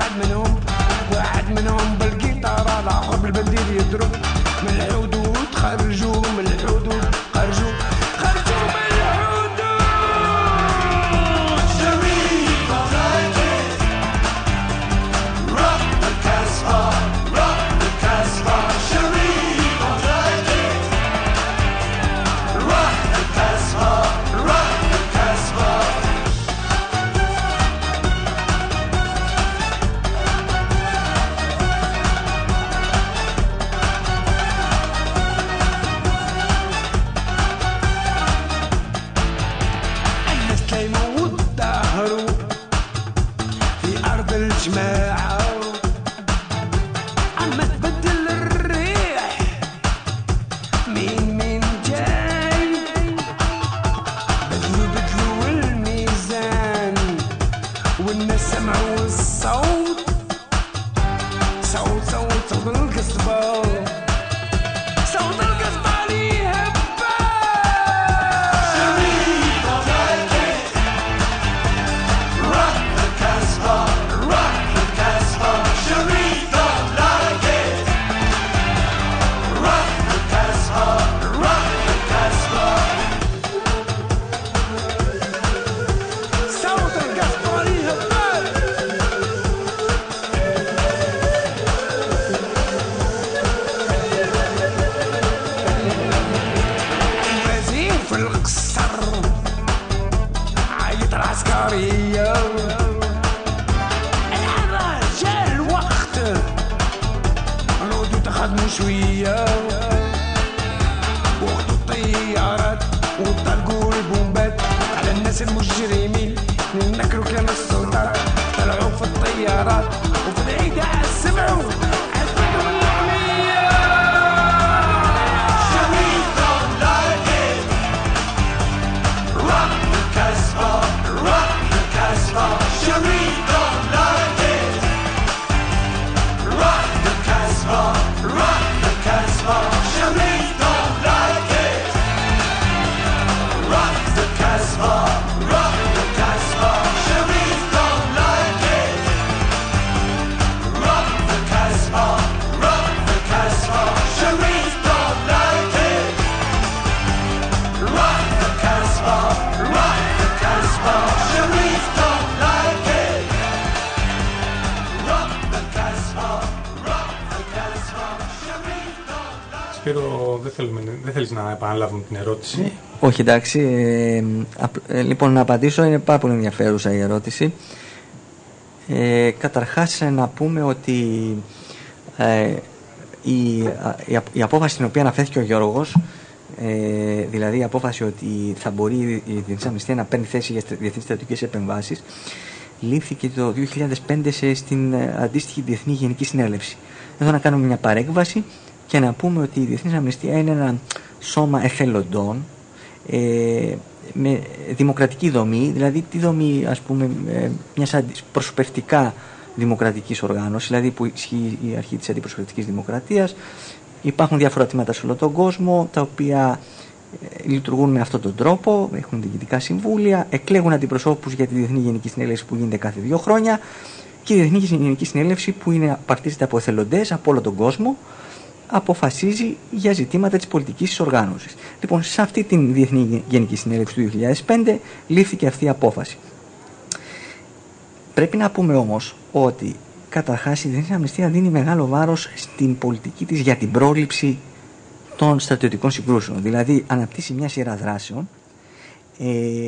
واحد منهم واحد منهم بالقيطارة الآخر بالبندير يضرب من الحدود خرجوا من الحدود خرجوا خرجوا من الحدود Cherie, don't like it. Rock the Casbah, rock the Casbah. Cherie, don't like it. Rock the Casbah, rock the Casbah. الناس تلايموا وتظاهروا في أرض الجماعة عما تبدل الريح مين مين جاي بدلوا بدلوا الميزان والناس سمعوا الصوت صوت صوت صوت القصبة صوت القصبة اللي هبة Cherie, don't like it. Rock the Casbah, rock the Casbah. Cherie, don't like it. Rock the Casbah, rock the Casbah. صوت القصبة اللي هبة الوزير في القصر عيط العسكرية الآن جا الوقت نعودو تخدمو شوية وقتو الطيارات وطلقوا البومبات على الناس المجرمين نكروا كلام السلطات طلعوا في الطيارات وفي العيد سمعوا عزفتوا الأغنية Cherie, don't like it. Rock the Casbah, rock the Casbah. Cherie, don't like it. Rock the Casbah, rock the Casbah. Cherie, don't like it. Rock the Casbah, rock the Casbah. Cherie, don't like it. Rock the Casbah, rock the Casbah. Cherie, don't like it. Rock the Casbah, rock the Casbah. Cherie, don't like it. Rock the Casbah, rock the Casbah. Cherie, don't like it. Σπύρο, δεν, θέλουμε, δεν θέλεις να επαναλάβουμε την ερώτηση. Όχι, εντάξει. Ε, απ- ε, λοιπόν, να απαντήσω. Είναι πάρα πολύ ενδιαφέρουσα η ερώτηση. Ε, καταρχάς, ε, να πούμε ότι ε, η, α, η, απ- η απόφαση την οποία αναφέρθηκε ο Γιώργος, ε, δηλαδή η απόφαση ότι θα μπορεί η Διεθνής Αμνηστία να παίρνει θέση για στρα- διεθνείς στρατιωτικές επεμβάσεις, λήφθηκε το δύο χιλιάδες πέντε σε, στην ε, αντίστοιχη Διεθνή Γενική Συνέλευση. Εδώ να κάνουμε μια παρέκβαση και να πούμε ότι η Διεθνής Αμνηστία είναι ένα σώμα εθελοντών ε, με δημοκρατική δομή, δηλαδή τη δομή, ας πούμε, ε, μιας αντι- προσωπευτικά δημοκρατικής οργάνωσης, δηλαδή που ισχύει η αρχή της αντιπροσωπευτικής δημοκρατίας. Υπάρχουν διάφορα τμήματα σε όλο τον κόσμο, τα οποία ε, λειτουργούν με αυτόν τον τρόπο, έχουν διοικητικά συμβούλια, εκλέγουν αντιπροσώπους για τη Διεθνή Γενική Συνέλευση που γίνεται κάθε δύο χρόνια και η Διεθνή Γενική Συνέλευση που είναι, απαρτίζεται από εθελοντές από όλο τον κόσμο, αποφασίζει για ζητήματα της πολιτικής της οργάνωσης. Λοιπόν, σε αυτή την Διεθνή Γενική Συνέλευση του δύο χιλιάδες πέντε λήφθηκε αυτή η απόφαση. Πρέπει να πούμε όμως ότι καταρχάς η Διεθνής Αμνηστία δίνει μεγάλο βάρος στην πολιτική της για την πρόληψη των στρατιωτικών συγκρούσεων. Δηλαδή αναπτύσσει μια σειρά δράσεων ε,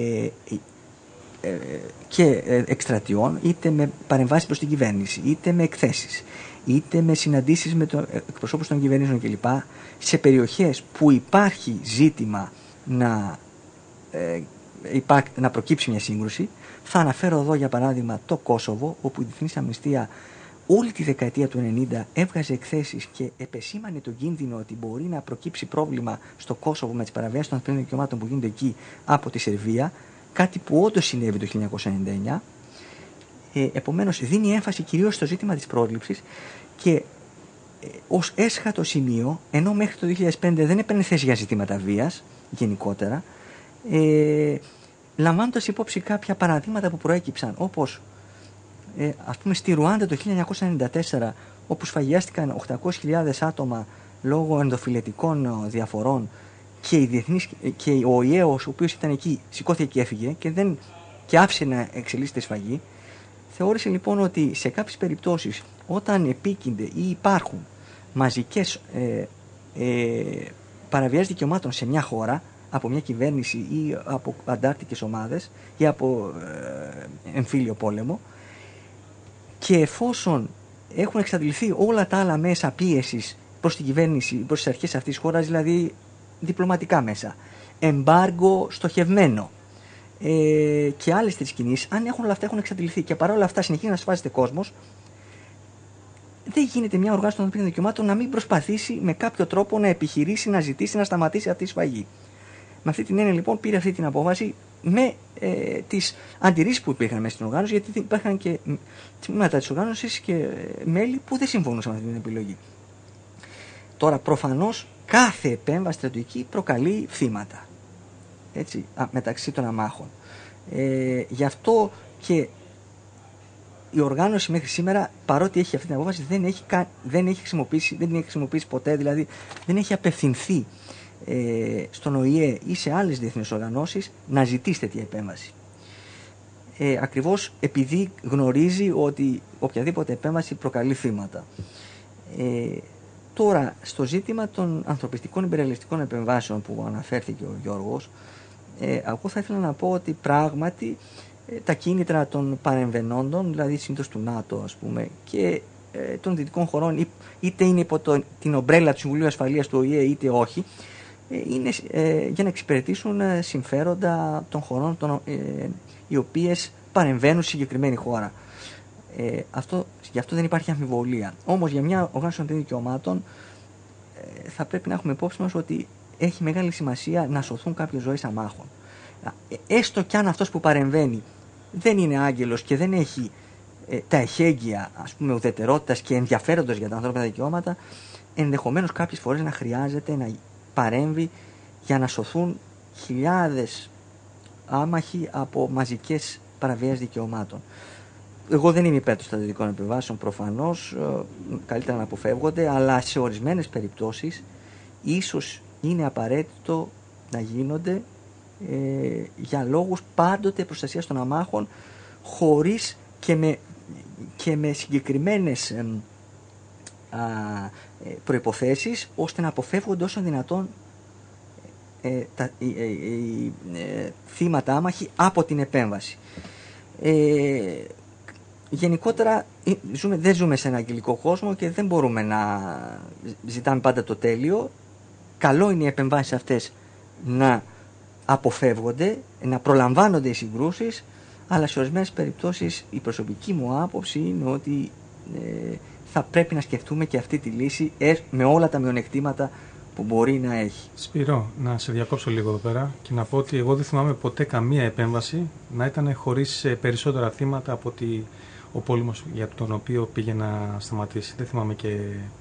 ε, και ε, εκστρατιών, είτε με παρεμβάσεις προς την κυβέρνηση, είτε με εκθέσεις, είτε με συναντήσεις με το, εκπροσώπους των κυβερνήσεων κλπ. Σε περιοχές που υπάρχει ζήτημα να, ε, υπά, να προκύψει μια σύγκρουση. Θα αναφέρω εδώ για παράδειγμα το Κόσοβο, όπου η Διεθνής Αμνηστία όλη τη δεκαετία του ενενήντα έβγαζε εκθέσεις και επεσήμανε τον κίνδυνο ότι μπορεί να προκύψει πρόβλημα στο Κόσοβο με τις παραβιάσεις των ανθρωπίνων δικαιωμάτων που γίνονται εκεί από τη Σερβία, κάτι που όντως συνέβη το χίλια εννιακόσια ενενήντα εννιά. Ε, επομένως δίνει έμφαση κυρίως στο ζήτημα της πρόληψης και ε, ως έσχατο σημείο, ενώ μέχρι το δύο χιλιάδες πέντε δεν έπαιρνε θέση για ζητήματα βίας γενικότερα, ε, λαμβάνοντας υπόψη κάποια παραδείγματα που προέκυψαν, όπως Ε, ας πούμε στη Ρουάντα το χίλια εννιακόσια ενενήντα τέσσερα, όπου σφαγιάστηκαν οκτακόσιες χιλιάδες άτομα λόγω ενδοφυλετικών διαφορών και, η διεθνής, και ο Ο Ε, ο οποίος ήταν εκεί, σηκώθηκε και έφυγε και, δεν, και άφησε να εξελίσσεται σφαγή. Θεώρησε λοιπόν ότι σε κάποιες περιπτώσεις όταν επίκυνται ή υπάρχουν μαζικές ε, ε, παραβιάσεις δικαιωμάτων σε μια χώρα από μια κυβέρνηση ή από αντάρτικες ομάδες ή από ε, εμφύλιο πόλεμο, και εφόσον έχουν εξαντληθεί όλα τα άλλα μέσα πίεσης προς την κυβέρνηση, προς τις αρχές αυτής της χώρας, δηλαδή διπλωματικά μέσα, εμπάργκο στοχευμένο ε, και άλλες τέτοιες κινήσεις, αν έχουν όλα αυτά έχουν εξαντληθεί και παρόλα αυτά συνεχίζει να σφάζεται κόσμος, δεν γίνεται μια οργάνωση των ανθρωπίνων δικαιωμάτων να μην προσπαθήσει με κάποιο τρόπο να επιχειρήσει, να ζητήσει, να σταματήσει αυτή τη σφαγή. Με αυτή την έννοια λοιπόν πήρε αυτή την απόφαση με ε, τις αντιρρήσεις που υπήρχαν μέσα στην οργάνωση, γιατί υπήρχαν και τμήματα της οργάνωσης και ε, μέλη που δεν συμφωνούσαν με αυτή την επιλογή. Τώρα προφανώς κάθε επέμβαση στρατιωτική προκαλεί θύματα, έτσι, α, μεταξύ των αμάχων. Ε, γι' αυτό και η οργάνωση μέχρι σήμερα, παρότι έχει αυτή την απόφαση, δεν έχει, δεν έχει, χρησιμοποιήσει, δεν την έχει χρησιμοποιήσει ποτέ, δηλαδή δεν έχει απευθυνθεί ε, στον Ο Ε Ε ή σε άλλες διεθνείς οργανώσεις να ζητήσει τέτοια επέμβαση. Ε, ακριβώς επειδή γνωρίζει ότι οποιαδήποτε επέμβαση προκαλεί θύματα. Ε, τώρα, στο ζήτημα των ανθρωπιστικών υπερρεαλιστικών επεμβάσεων που αναφέρθηκε ο Γιώργος, ε, εγώ θα ήθελα να πω ότι πράγματι τα κίνητρα των παρεμβενόντων, δηλαδή συνήθως του ΝΑΤΟ ας πούμε, και ε, των δυτικών χωρών, είτε είναι υπό το, την ομπρέλα του Συμβουλίου Ασφαλείας του Ο Ε Ε είτε όχι, ε, είναι ε, για να εξυπηρετήσουν ε, συμφέροντα των χωρών των, ε, οι οποίες παρεμβαίνουν στη συγκεκριμένη χώρα. Ε, αυτό, γι' αυτό δεν υπάρχει αμφιβολία. Όμως για μια οργάνωση των δικαιωμάτων ε, θα πρέπει να έχουμε υπόψη μας ότι έχει μεγάλη σημασία να σωθούν κάποιες ζωές αμάχων. Έστω κι αν αυτός που παρεμβαίνει δεν είναι άγγελος και δεν έχει ε, τα εχέγγυα, ας πούμε, ουδετερότητας και ενδιαφέροντος για τα ανθρώπινα δικαιώματα, ενδεχομένως κάποιες φορές να χρειάζεται να παρέμβει για να σωθούν χιλιάδες άμαχοι από μαζικές παραβιάσεις δικαιωμάτων. Εγώ δεν είμαι υπέρ των στρατιωτικών επεμβάσεων, προφανώς, ε, καλύτερα να αποφεύγονται, αλλά σε ορισμένες περιπτώσεις ίσως είναι απαραίτητο να γίνονται Ε, για λόγους πάντοτε προστασίας των αμάχων, χωρίς και με, και με συγκεκριμένες ε, α, ε, προϋποθέσεις, ώστε να αποφεύγονται όσο δυνατόν ε, τα, ε, ε, ε, θύματα άμαχοι από την επέμβαση. Ε, γενικότερα ζούμε, δεν ζούμε σε ένα αγγελικό κόσμο και δεν μπορούμε να ζητάμε πάντα το τέλειο. Καλό είναι οι επεμβάσεις αυτές να αποφεύγονται, να προλαμβάνονται οι συγκρούσεις, αλλά σε ορισμένες περιπτώσεις η προσωπική μου άποψη είναι ότι ε, θα πρέπει να σκεφτούμε και αυτή τη λύση ε, με όλα τα μειονεκτήματα που μπορεί να έχει. Σπύρο, να σε διακόψω λίγο εδώ πέρα και να πω ότι εγώ δεν θυμάμαι ποτέ καμία επέμβαση να ήταν χωρίς περισσότερα θύματα από ότι ο πόλεμος για τον οποίο πήγε να σταματήσει. Δεν θυμάμαι και...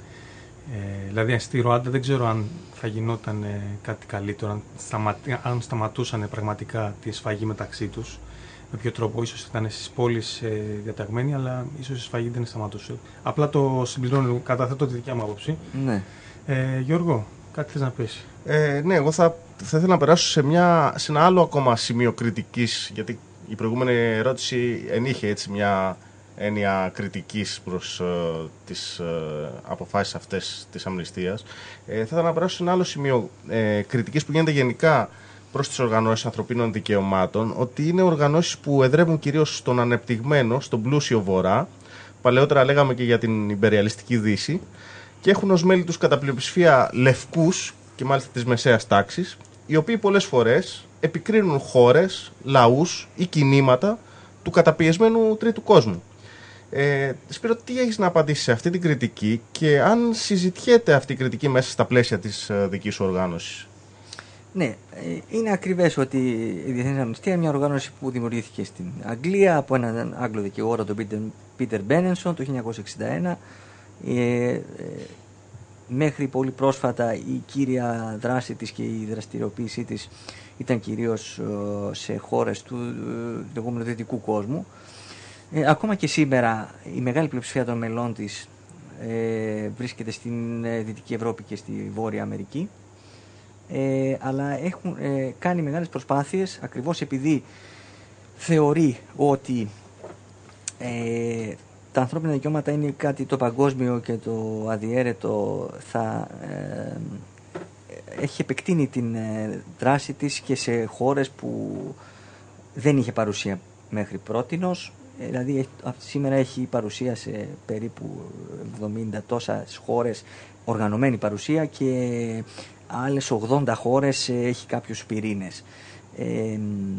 Ε, δηλαδή στη Ρουάντα δεν ξέρω αν θα γινόταν ε, κάτι καλύτερο, αν, σταμα, αν σταματούσαν πραγματικά τη σφαγή μεταξύ τους, με ποιο τρόπο, ίσως ήταν στις πόλεις ε, διαταγμένοι, αλλά ίσως η σφαγή δεν σταματούσε. Απλά το συμπληρώνω, καταθέτω τη δικιά μου άποψη. Ναι. Ε, Γιώργο, κάτι θες να πεις? Ε, ναι, εγώ θα, θα ήθελα να περάσω σε, μια, σε ένα άλλο ακόμα σημείο κριτικής, γιατί η προηγούμενη ερώτηση ενείχε έτσι μια έννοια κριτικής προς uh, τις uh, αποφάσεις αυτές της αμνηστίας. Ε, θα ήθελα να περάσω σε ένα άλλο σημείο ε, κριτικής που γίνεται γενικά προς τις οργανώσεις ανθρωπίνων δικαιωμάτων, ότι είναι οργανώσεις που εδρεύουν κυρίως στον ανεπτυγμένο, στον πλούσιο βορρά, παλαιότερα λέγαμε και για την υπεριαλιστική Δύση, και έχουν ως μέλη τους κατά πλειοψηφία λευκούς και μάλιστα της μεσαίας τάξης, οι οποίοι πολλές φορές επικρίνουν χώρες, λαούς ή κινήματα του καταπιεσμένου τρίτου κόσμου. Ε, Σπύρο, τι έχεις να απαντήσεις σε αυτή την κριτική και αν συζητιέται αυτή η κριτική μέσα στα πλαίσια της ε, δικής σου οργάνωσης? Ναι, είναι ακριβές ότι η Διεθνής Αμνηστία είναι μια οργάνωση που δημιουργήθηκε στην Αγγλία από έναν Άγγλο δικηγόρο, τον Πίτερ Μπένενσον, το χίλια εννιακόσια εξήντα ένα. Ε, ε, μέχρι πολύ πρόσφατα η κύρια δράση της και η δραστηριοποίησή της ήταν κυρίως ε, σε χώρες του ε, λεγόμενου δυτικού κόσμου. Ε, ακόμα και σήμερα η μεγάλη πλειοψηφία των μελών της ε, βρίσκεται στην ε, Δυτική Ευρώπη και στη Βόρεια Αμερική, ε, αλλά έχουν ε, κάνει μεγάλες προσπάθειες ακριβώς επειδή θεωρεί ότι ε, τα ανθρώπινα δικαιώματα είναι κάτι το παγκόσμιο και το αδιέρετο. Θα ε, έχει επεκτείνει την ε, δράση της και σε χώρες που δεν είχε παρουσία μέχρι πρότινος. Ε, δηλαδή σήμερα έχει παρουσία σε περίπου εβδομήντα τόσες χώρες, οργανωμένη παρουσία, και άλλες ογδόντα χώρες έχει κάποιους πυρήνες. Ε,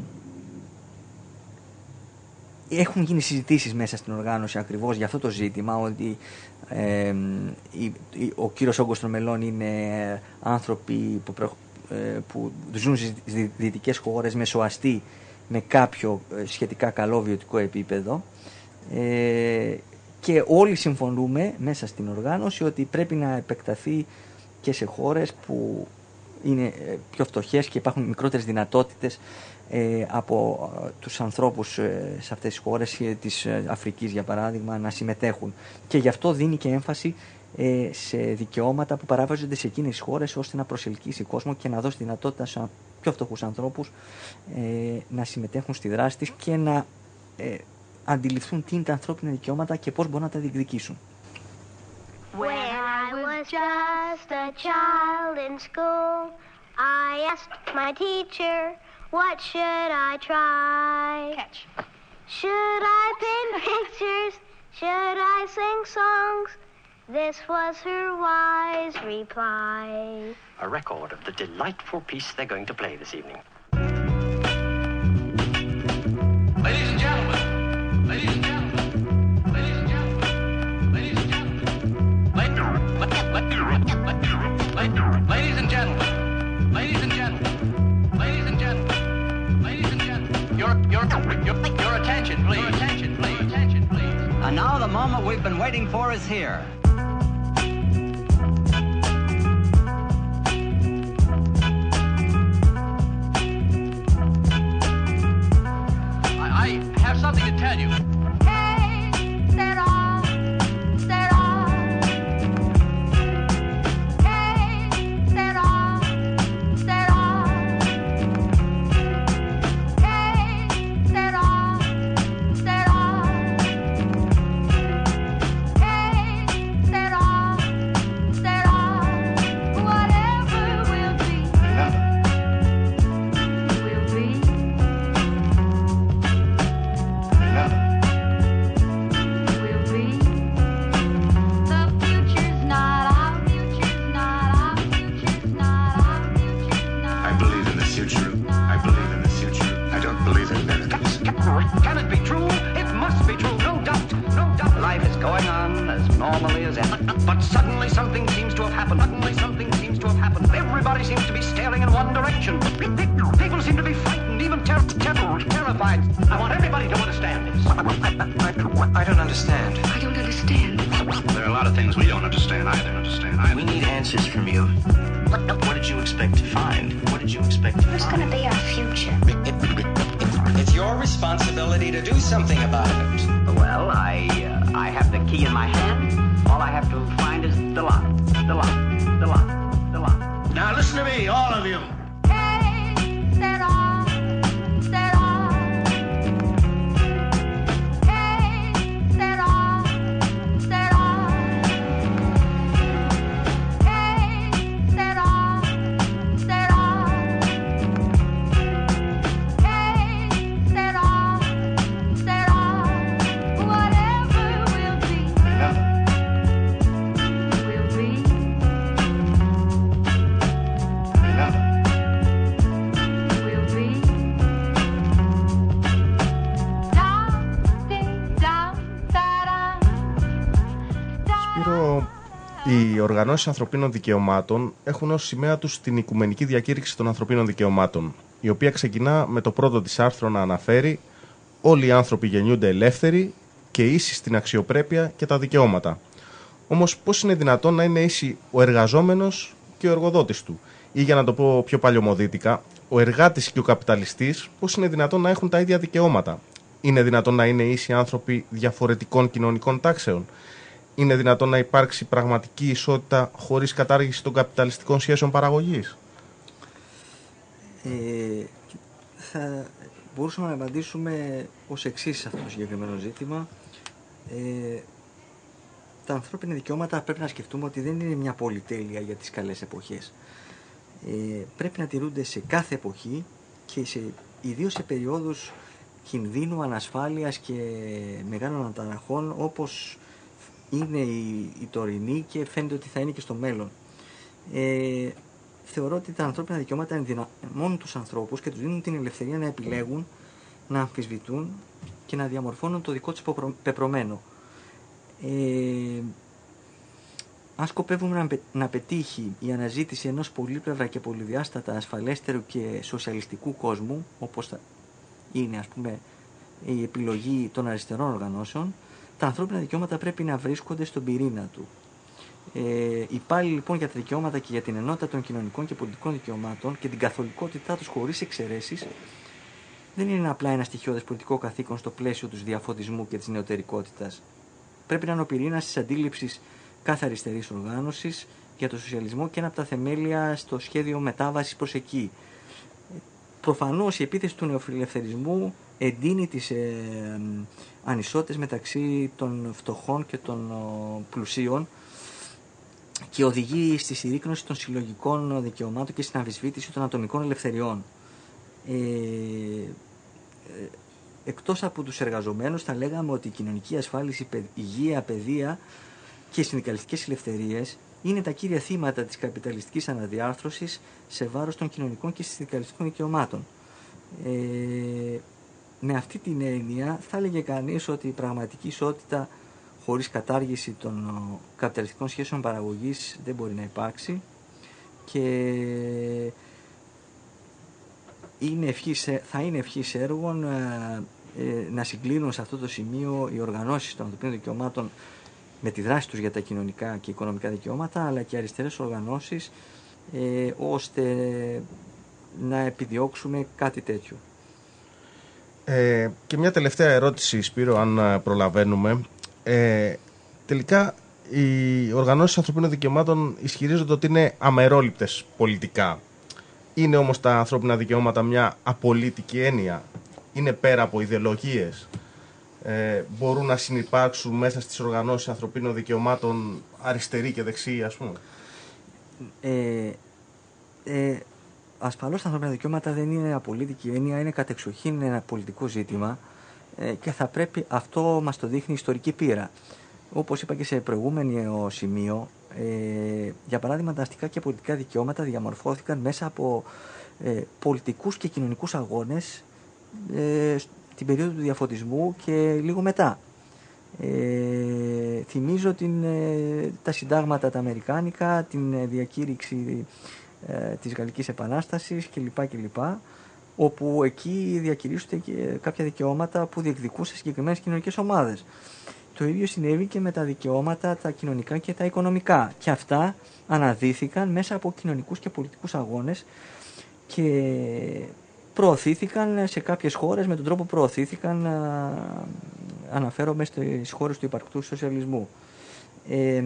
Έχουν γίνει συζητήσεις μέσα στην οργάνωση ακριβώς για αυτό το ζήτημα, ότι ε, η, η, ο κύριος όγκος των μελών είναι άνθρωποι που, προ, ε, που ζουν στις δυτικές χώρες, μεσοαστοί, με κάποιο σχετικά καλό βιωτικό επίπεδο, ε, και όλοι συμφωνούμε μέσα στην οργάνωση ότι πρέπει να επεκταθεί και σε χώρες που είναι πιο φτωχές και υπάρχουν μικρότερες δυνατότητες Ε, από ε, τους ανθρώπους ε, σε αυτές τις χώρες ε, της ε, Αφρικής, για παράδειγμα, να συμμετέχουν, και γι' αυτό δίνει και έμφαση ε, σε δικαιώματα που παραβάζονται σε εκείνες τις χώρες, ώστε να προσελκύσει κόσμο και να δώσει δυνατότητα σε πιο φτωχούς ανθρώπους ε, να συμμετέχουν στη δράση της και να ε, αντιληφθούν τι είναι τα ανθρώπινα δικαιώματα και πώς μπορούν να τα διεκδικήσουν. When I was just a child in school, I asked my teacher, what should I try? Catch. Should I paint pictures? Should I sing songs? This was her wise reply. A record of the delightful piece they're going to play this evening. Ladies and gentlemen, ladies and gentlemen, ladies and gentlemen, ladies and gentlemen, ladies and gentlemen, ladies and gentlemen, ladies and gentlemen. Your, your, your, your attention, please. Your attention, please. Your attention, please. And now the moment we've been waiting for is here. I, I have something to tell you. Hey, set off, set off. Hey, set off, set off. Set off, set off. normally as ever. But suddenly something seems to have happened. Suddenly something seems to have happened. Everybody seems to be staring in one direction. People seem to be frightened, even ter- ter- terrified. I want everybody to understand this. I, I, I, I don't understand. I don't understand. There are a lot of things we don't understand either. Understand either. We need answers from you. What, what did you expect to find? What did you expect to What's find? going to be our future? It's your responsibility to do something about it. Well, I uh, I have the key in my hand. All I have to find is the lock. The lock. The lock. The lock. Now listen to me, all of you. Hey, set off, set off. Hey, set off, set off. Hey, set off, set off. Hey, set off, set off. Whatever will be, will be. Σπύρο, οι οργανώσεις ανθρωπίνων δικαιωμάτων έχουν ως σημαία τους την Οικουμενική Διακήρυξη των Ανθρωπίνων Δικαιωμάτων, η οποία ξεκινά με το πρώτο της άρθρο να αναφέρει «Όλοι οι άνθρωποι γεννιούνται ελεύθεροι και ίσοι στην αξιοπρέπεια και τα δικαιώματα». Όμως πώς είναι δυνατόν να είναι ίσοι ο εργαζόμενος και ο εργοδότης του? Ή για να το πω πιο παλιωμοδίτικα, ο εργάτης και ο καπιταλιστής πώς είναι δυνατόν να έχουν τα ίδια δικαιώματα? Είναι δυνατόν να είναι ίσοι άνθρωποι διαφορετικών κοινωνικών τάξεων? Είναι δυνατόν να υπάρξει πραγματική ισότητα χωρίς κατάργηση των καπιταλιστικών σχέσεων παραγωγής? Ε, θα μπορούσαμε να απαντήσουμε ως εξής σε αυτό το συγκεκριμένο ζήτημα. Ε, τα ανθρώπινα δικαιώματα πρέπει να σκεφτούμε ότι δεν είναι μια πολυτέλεια για τις καλές εποχές. Ε, πρέπει να τηρούνται σε κάθε εποχή και σε, ιδίως σε περιόδους κινδύνου, ανασφάλειας και μεγάλων αναταραχών όπως είναι η, η τωρινή και φαίνεται ότι θα είναι και στο μέλλον. Ε, θεωρώ ότι τα ανθρώπινα δικαιώματα ενδυναμώνουν τους ανθρώπους και τους δίνουν την ελευθερία να επιλέγουν, να αμφισβητούν και να διαμορφώνουν το δικό τους πεπρωμένο. Ε, αν σκοπεύουμε να, να πετύχει η αναζήτηση ενός πολύπλευρα και πολυδιάστατα ασφαλέστερου και σοσιαλιστικού κόσμου, όπως θα είναι ας πούμε η επιλογή των αριστερών οργανώσεων, τα ανθρώπινα δικαιώματα πρέπει να βρίσκονται στον πυρήνα του. Ε, οι πάλι λοιπόν για τα δικαιώματα και για την ενότητα των κοινωνικών και πολιτικών δικαιωμάτων και την καθολικότητά τους χωρίς εξαιρέσεις δεν είναι απλά ένα στοιχειώδες πολιτικό καθήκον στο πλαίσιο του διαφωτισμού και της νεωτερικότητας. Πρέπει να είναι ο πυρήνας της αντίληψης κάθε αριστερής οργάνωσης για το σοσιαλισμό και ένα από τα θεμέλια στο σχέδιο μετάβασης προς εκεί. Προφανώς η επίθεση του νεοφιλελευθερισμού εντείνει τις ε, ε, ανισότητες μεταξύ των φτωχών και των ε, πλουσίων και οδηγεί στη συρρίκνωση των συλλογικών δικαιωμάτων και στην αμφισβήτηση των ατομικών ελευθεριών. Ε, ε, εκτός από τους εργαζομένους θα λέγαμε ότι η κοινωνική ασφάλιση, υγεία, παιδεία και οι συνδικαλιστικές ελευθερίες είναι τα κύρια θύματα της καπιταλιστικής αναδιάρθρωσης σε βάρος των κοινωνικών και συνδικαλιστικών δικαιωμάτων. Ε, με αυτή την έννοια θα έλεγε κανείς ότι η πραγματική ισότητα χωρίς κατάργηση των καπιταλιστικών σχέσεων παραγωγής δεν μπορεί να υπάρξει και είναι ευχής, θα είναι ευχής έργων ε, ε, να συγκλίνουν σε αυτό το σημείο οι οργανώσεις των ανθρωπίνων δικαιωμάτων με τη δράση τους για τα κοινωνικά και οικονομικά δικαιώματα, αλλά και αριστερές οργανώσεις ε, ώστε να επιδιώξουμε κάτι τέτοιο. Ε, και μια τελευταία ερώτηση, Σπύρο, αν προλαβαίνουμε. Ε, τελικά οι οργανώσεις ανθρωπίνων δικαιωμάτων ισχυρίζονται ότι είναι αμερόληπτες πολιτικά. Είναι όμως τα ανθρώπινα δικαιώματα μια απολύτικη έννοια? Είναι πέρα από ιδεολογίες? Ε, μπορούν να συνυπάρξουν μέσα στις οργανώσεις ανθρωπίνων δικαιωμάτων αριστεροί και δεξιοί, ας πούμε? Ε, ε, ασφαλώς τα ανθρώπινα δικαιώματα δεν είναι απολύτικη έννοια, είναι κατεξοχήν ένα πολιτικό ζήτημα ε, και θα πρέπει, αυτό μας το δείχνει η ιστορική πείρα. Όπως είπα και σε προηγούμενο σημείο, ε, για παράδειγμα τα αστικά και πολιτικά δικαιώματα διαμορφώθηκαν μέσα από ε, πολιτικούς και κοινωνικούς αγώνες ε, την περίοδο του διαφωτισμού και λίγο μετά. Ε, θυμίζω την, ε, τα συντάγματα τα αμερικάνικα, την ε, διακήρυξη ε, της Γαλλικής Επανάστασης κλπ. κλπ. Όπου εκεί διακηρύσσονται και κάποια δικαιώματα που διεκδικούσαν συγκεκριμένες κοινωνικές ομάδες. Το ίδιο συνέβη και με τα δικαιώματα τα κοινωνικά και τα οικονομικά. Και αυτά αναδύθηκαν μέσα από κοινωνικούς και πολιτικούς αγώνες και προωθήθηκαν σε κάποιες χώρες με τον τρόπο που προωθήθηκαν, α, αναφέρομαι στις χώρες του υπαρκτού σοσιαλισμού. Ε,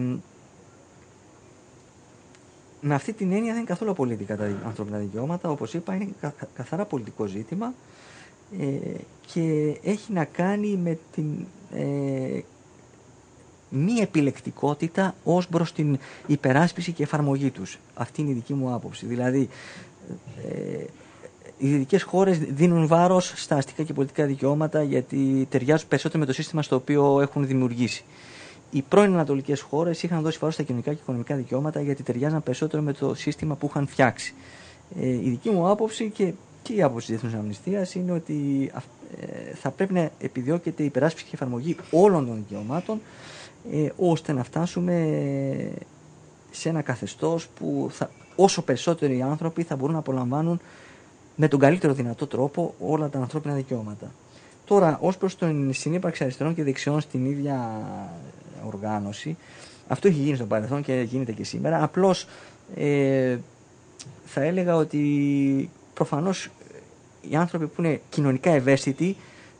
με αυτή την έννοια δεν είναι καθόλου απολύτικα τα ανθρώπινα δικαιώματα, όπως είπα είναι καθαρά πολιτικό ζήτημα ε, και έχει να κάνει με την ε, μη επιλεκτικότητα ως προς την υπεράσπιση και εφαρμογή τους. Αυτή είναι η δική μου άποψη. Δηλαδή, ε, οι δυτικές χώρες δίνουν βάρος στα αστικά και πολιτικά δικαιώματα γιατί ταιριάζουν περισσότερο με το σύστημα στο οποίο έχουν δημιουργήσει. Οι πρώην ανατολικές χώρες είχαν δώσει βάρος στα κοινωνικά και οικονομικά δικαιώματα γιατί ταιριάζαν περισσότερο με το σύστημα που είχαν φτιάξει. Ε, η δική μου άποψη και, και η άποψη της Διεθνούς Αμνηστίας είναι ότι ε, θα πρέπει να επιδιώκεται η υπεράσπιση και εφαρμογή όλων των δικαιωμάτων ε, ώστε να φτάσουμε σε ένα καθεστώς που θα, όσο περισσότεροι άνθρωποι θα μπορούν να απολαμβάνουν με τον καλύτερο δυνατό τρόπο όλα τα ανθρώπινα δικαιώματα. Τώρα, ως προς την συνύπαρξη αριστερών και δεξιών στην ίδια οργάνωση, αυτό έχει γίνει στο παρελθόν και γίνεται και σήμερα. Απλώς ε, θα έλεγα ότι προφανώς οι άνθρωποι που είναι κοινωνικά ευαίσθητοι,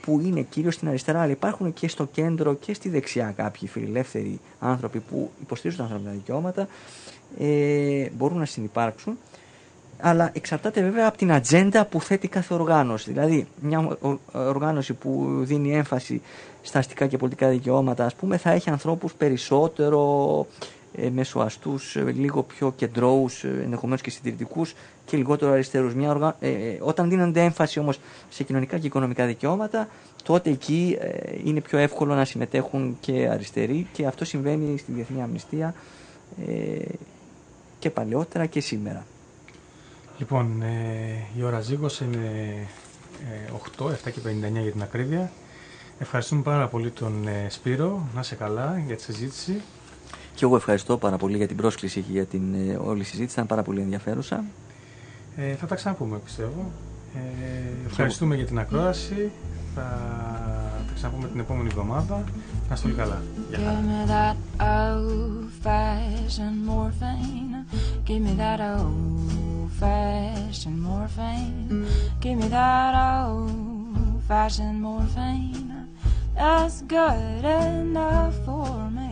που είναι κυρίως στην αριστερά, αλλά υπάρχουν και στο κέντρο και στη δεξιά κάποιοι φιλελεύθεροι άνθρωποι που υποστηρίζουν τα ανθρώπινα δικαιώματα, ε, μπορούν να συνυπάρξουν. Αλλά εξαρτάται βέβαια από την ατζέντα που θέτει κάθε οργάνωση. Δηλαδή, μια οργάνωση που δίνει έμφαση στα αστικά και πολιτικά δικαιώματα, ας πούμε, θα έχει ανθρώπους περισσότερο ε, μεσοαστούς, ε, λίγο πιο κεντρώους, ε, ενδεχομένως και συντηρητικούς και λιγότερο αριστερούς. Μια οργα... ε, ε, όταν δίνονται έμφαση όμως σε κοινωνικά και οικονομικά δικαιώματα, τότε εκεί ε, είναι πιο εύκολο να συμμετέχουν και αριστεροί, και αυτό συμβαίνει στη Διεθνή Αμνηστία ε, και παλαιότερα και σήμερα. Λοιπόν, ε, η ώρα Ζύγκος είναι ε, οκτώ, επτά και πενήντα εννιά για την ακρίβεια. Ευχαριστούμε πάρα πολύ τον ε, Σπύρο, να είσαι καλά για τη συζήτηση. Και εγώ ευχαριστώ πάρα πολύ για την πρόσκληση και για την ε, όλη συζήτηση, ήταν πάρα πολύ ενδιαφέρουσα. Ε, θα τα ξαναπούμε, πιστεύω. Ε, ευχαριστούμε για την ακρόαση. Θα τα ξαναπούμε την επόμενη εβδομάδα. Να είστε όλοι καλά. Γεια χαρά. Give me that old-fashioned morphine. Give me that old-fashioned morphine. Give me that old-fashioned morphine. That's good enough for me.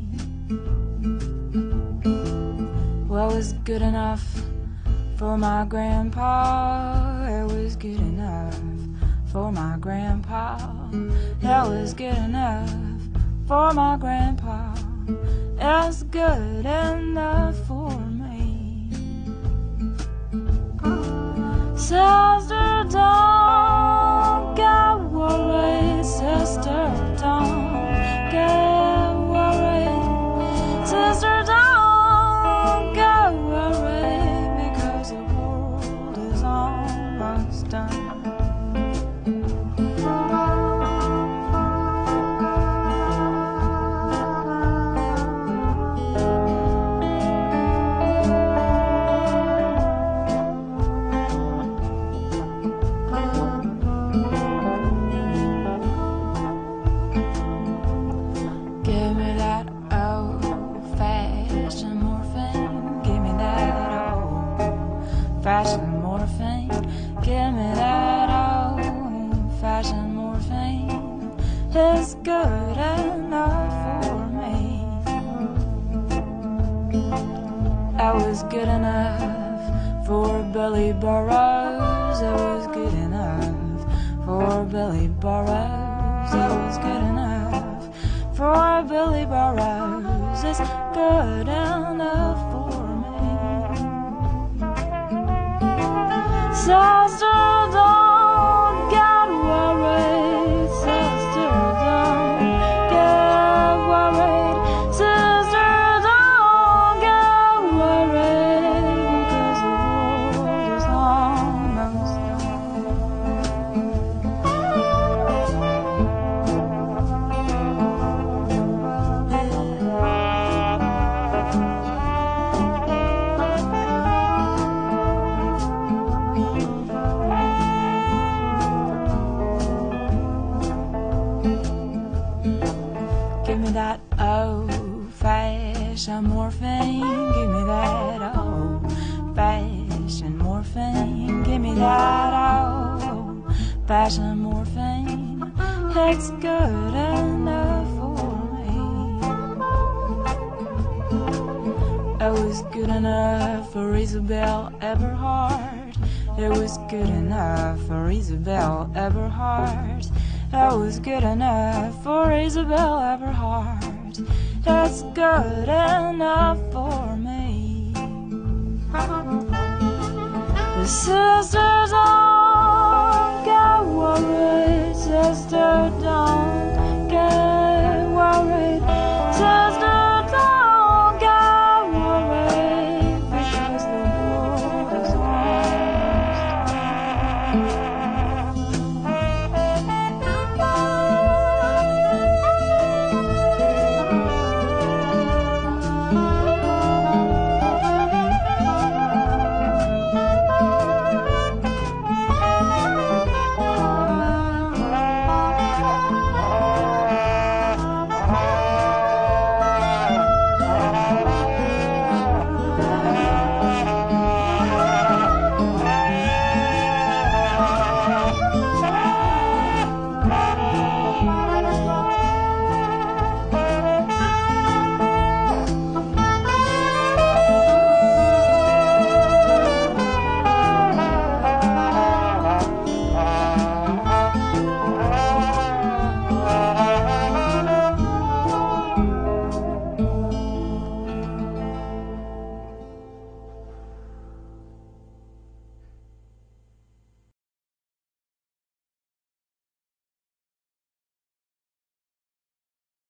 Well, it was good enough for my grandpa. It was good enough for my grandpa. That was good enough for my grandpa. That's good enough for me. Sister, don't get worried. Sister, don't get worried. Sister, don't get worried, because the world is almost done. Fashioned morphine, give me that old-fashioned morphine. It's good enough for me. That was good enough for Billy Burroughs. It was good enough for Billy Burroughs. It was good enough for Billy Burroughs. It's good enough for Sister, don't get worried. Sister, don't get worried. Sister, don't get worried, because the world is almost that old-fashioned morphine. Give me that old-fashioned morphine. Give me that old-fashioned morphine. It's good enough for me. It was good enough for Isabel Eberhardt. It was good enough for Isabel Eberhardt. That was good enough for Isabel Eberhardt. That's good enough for me. The sister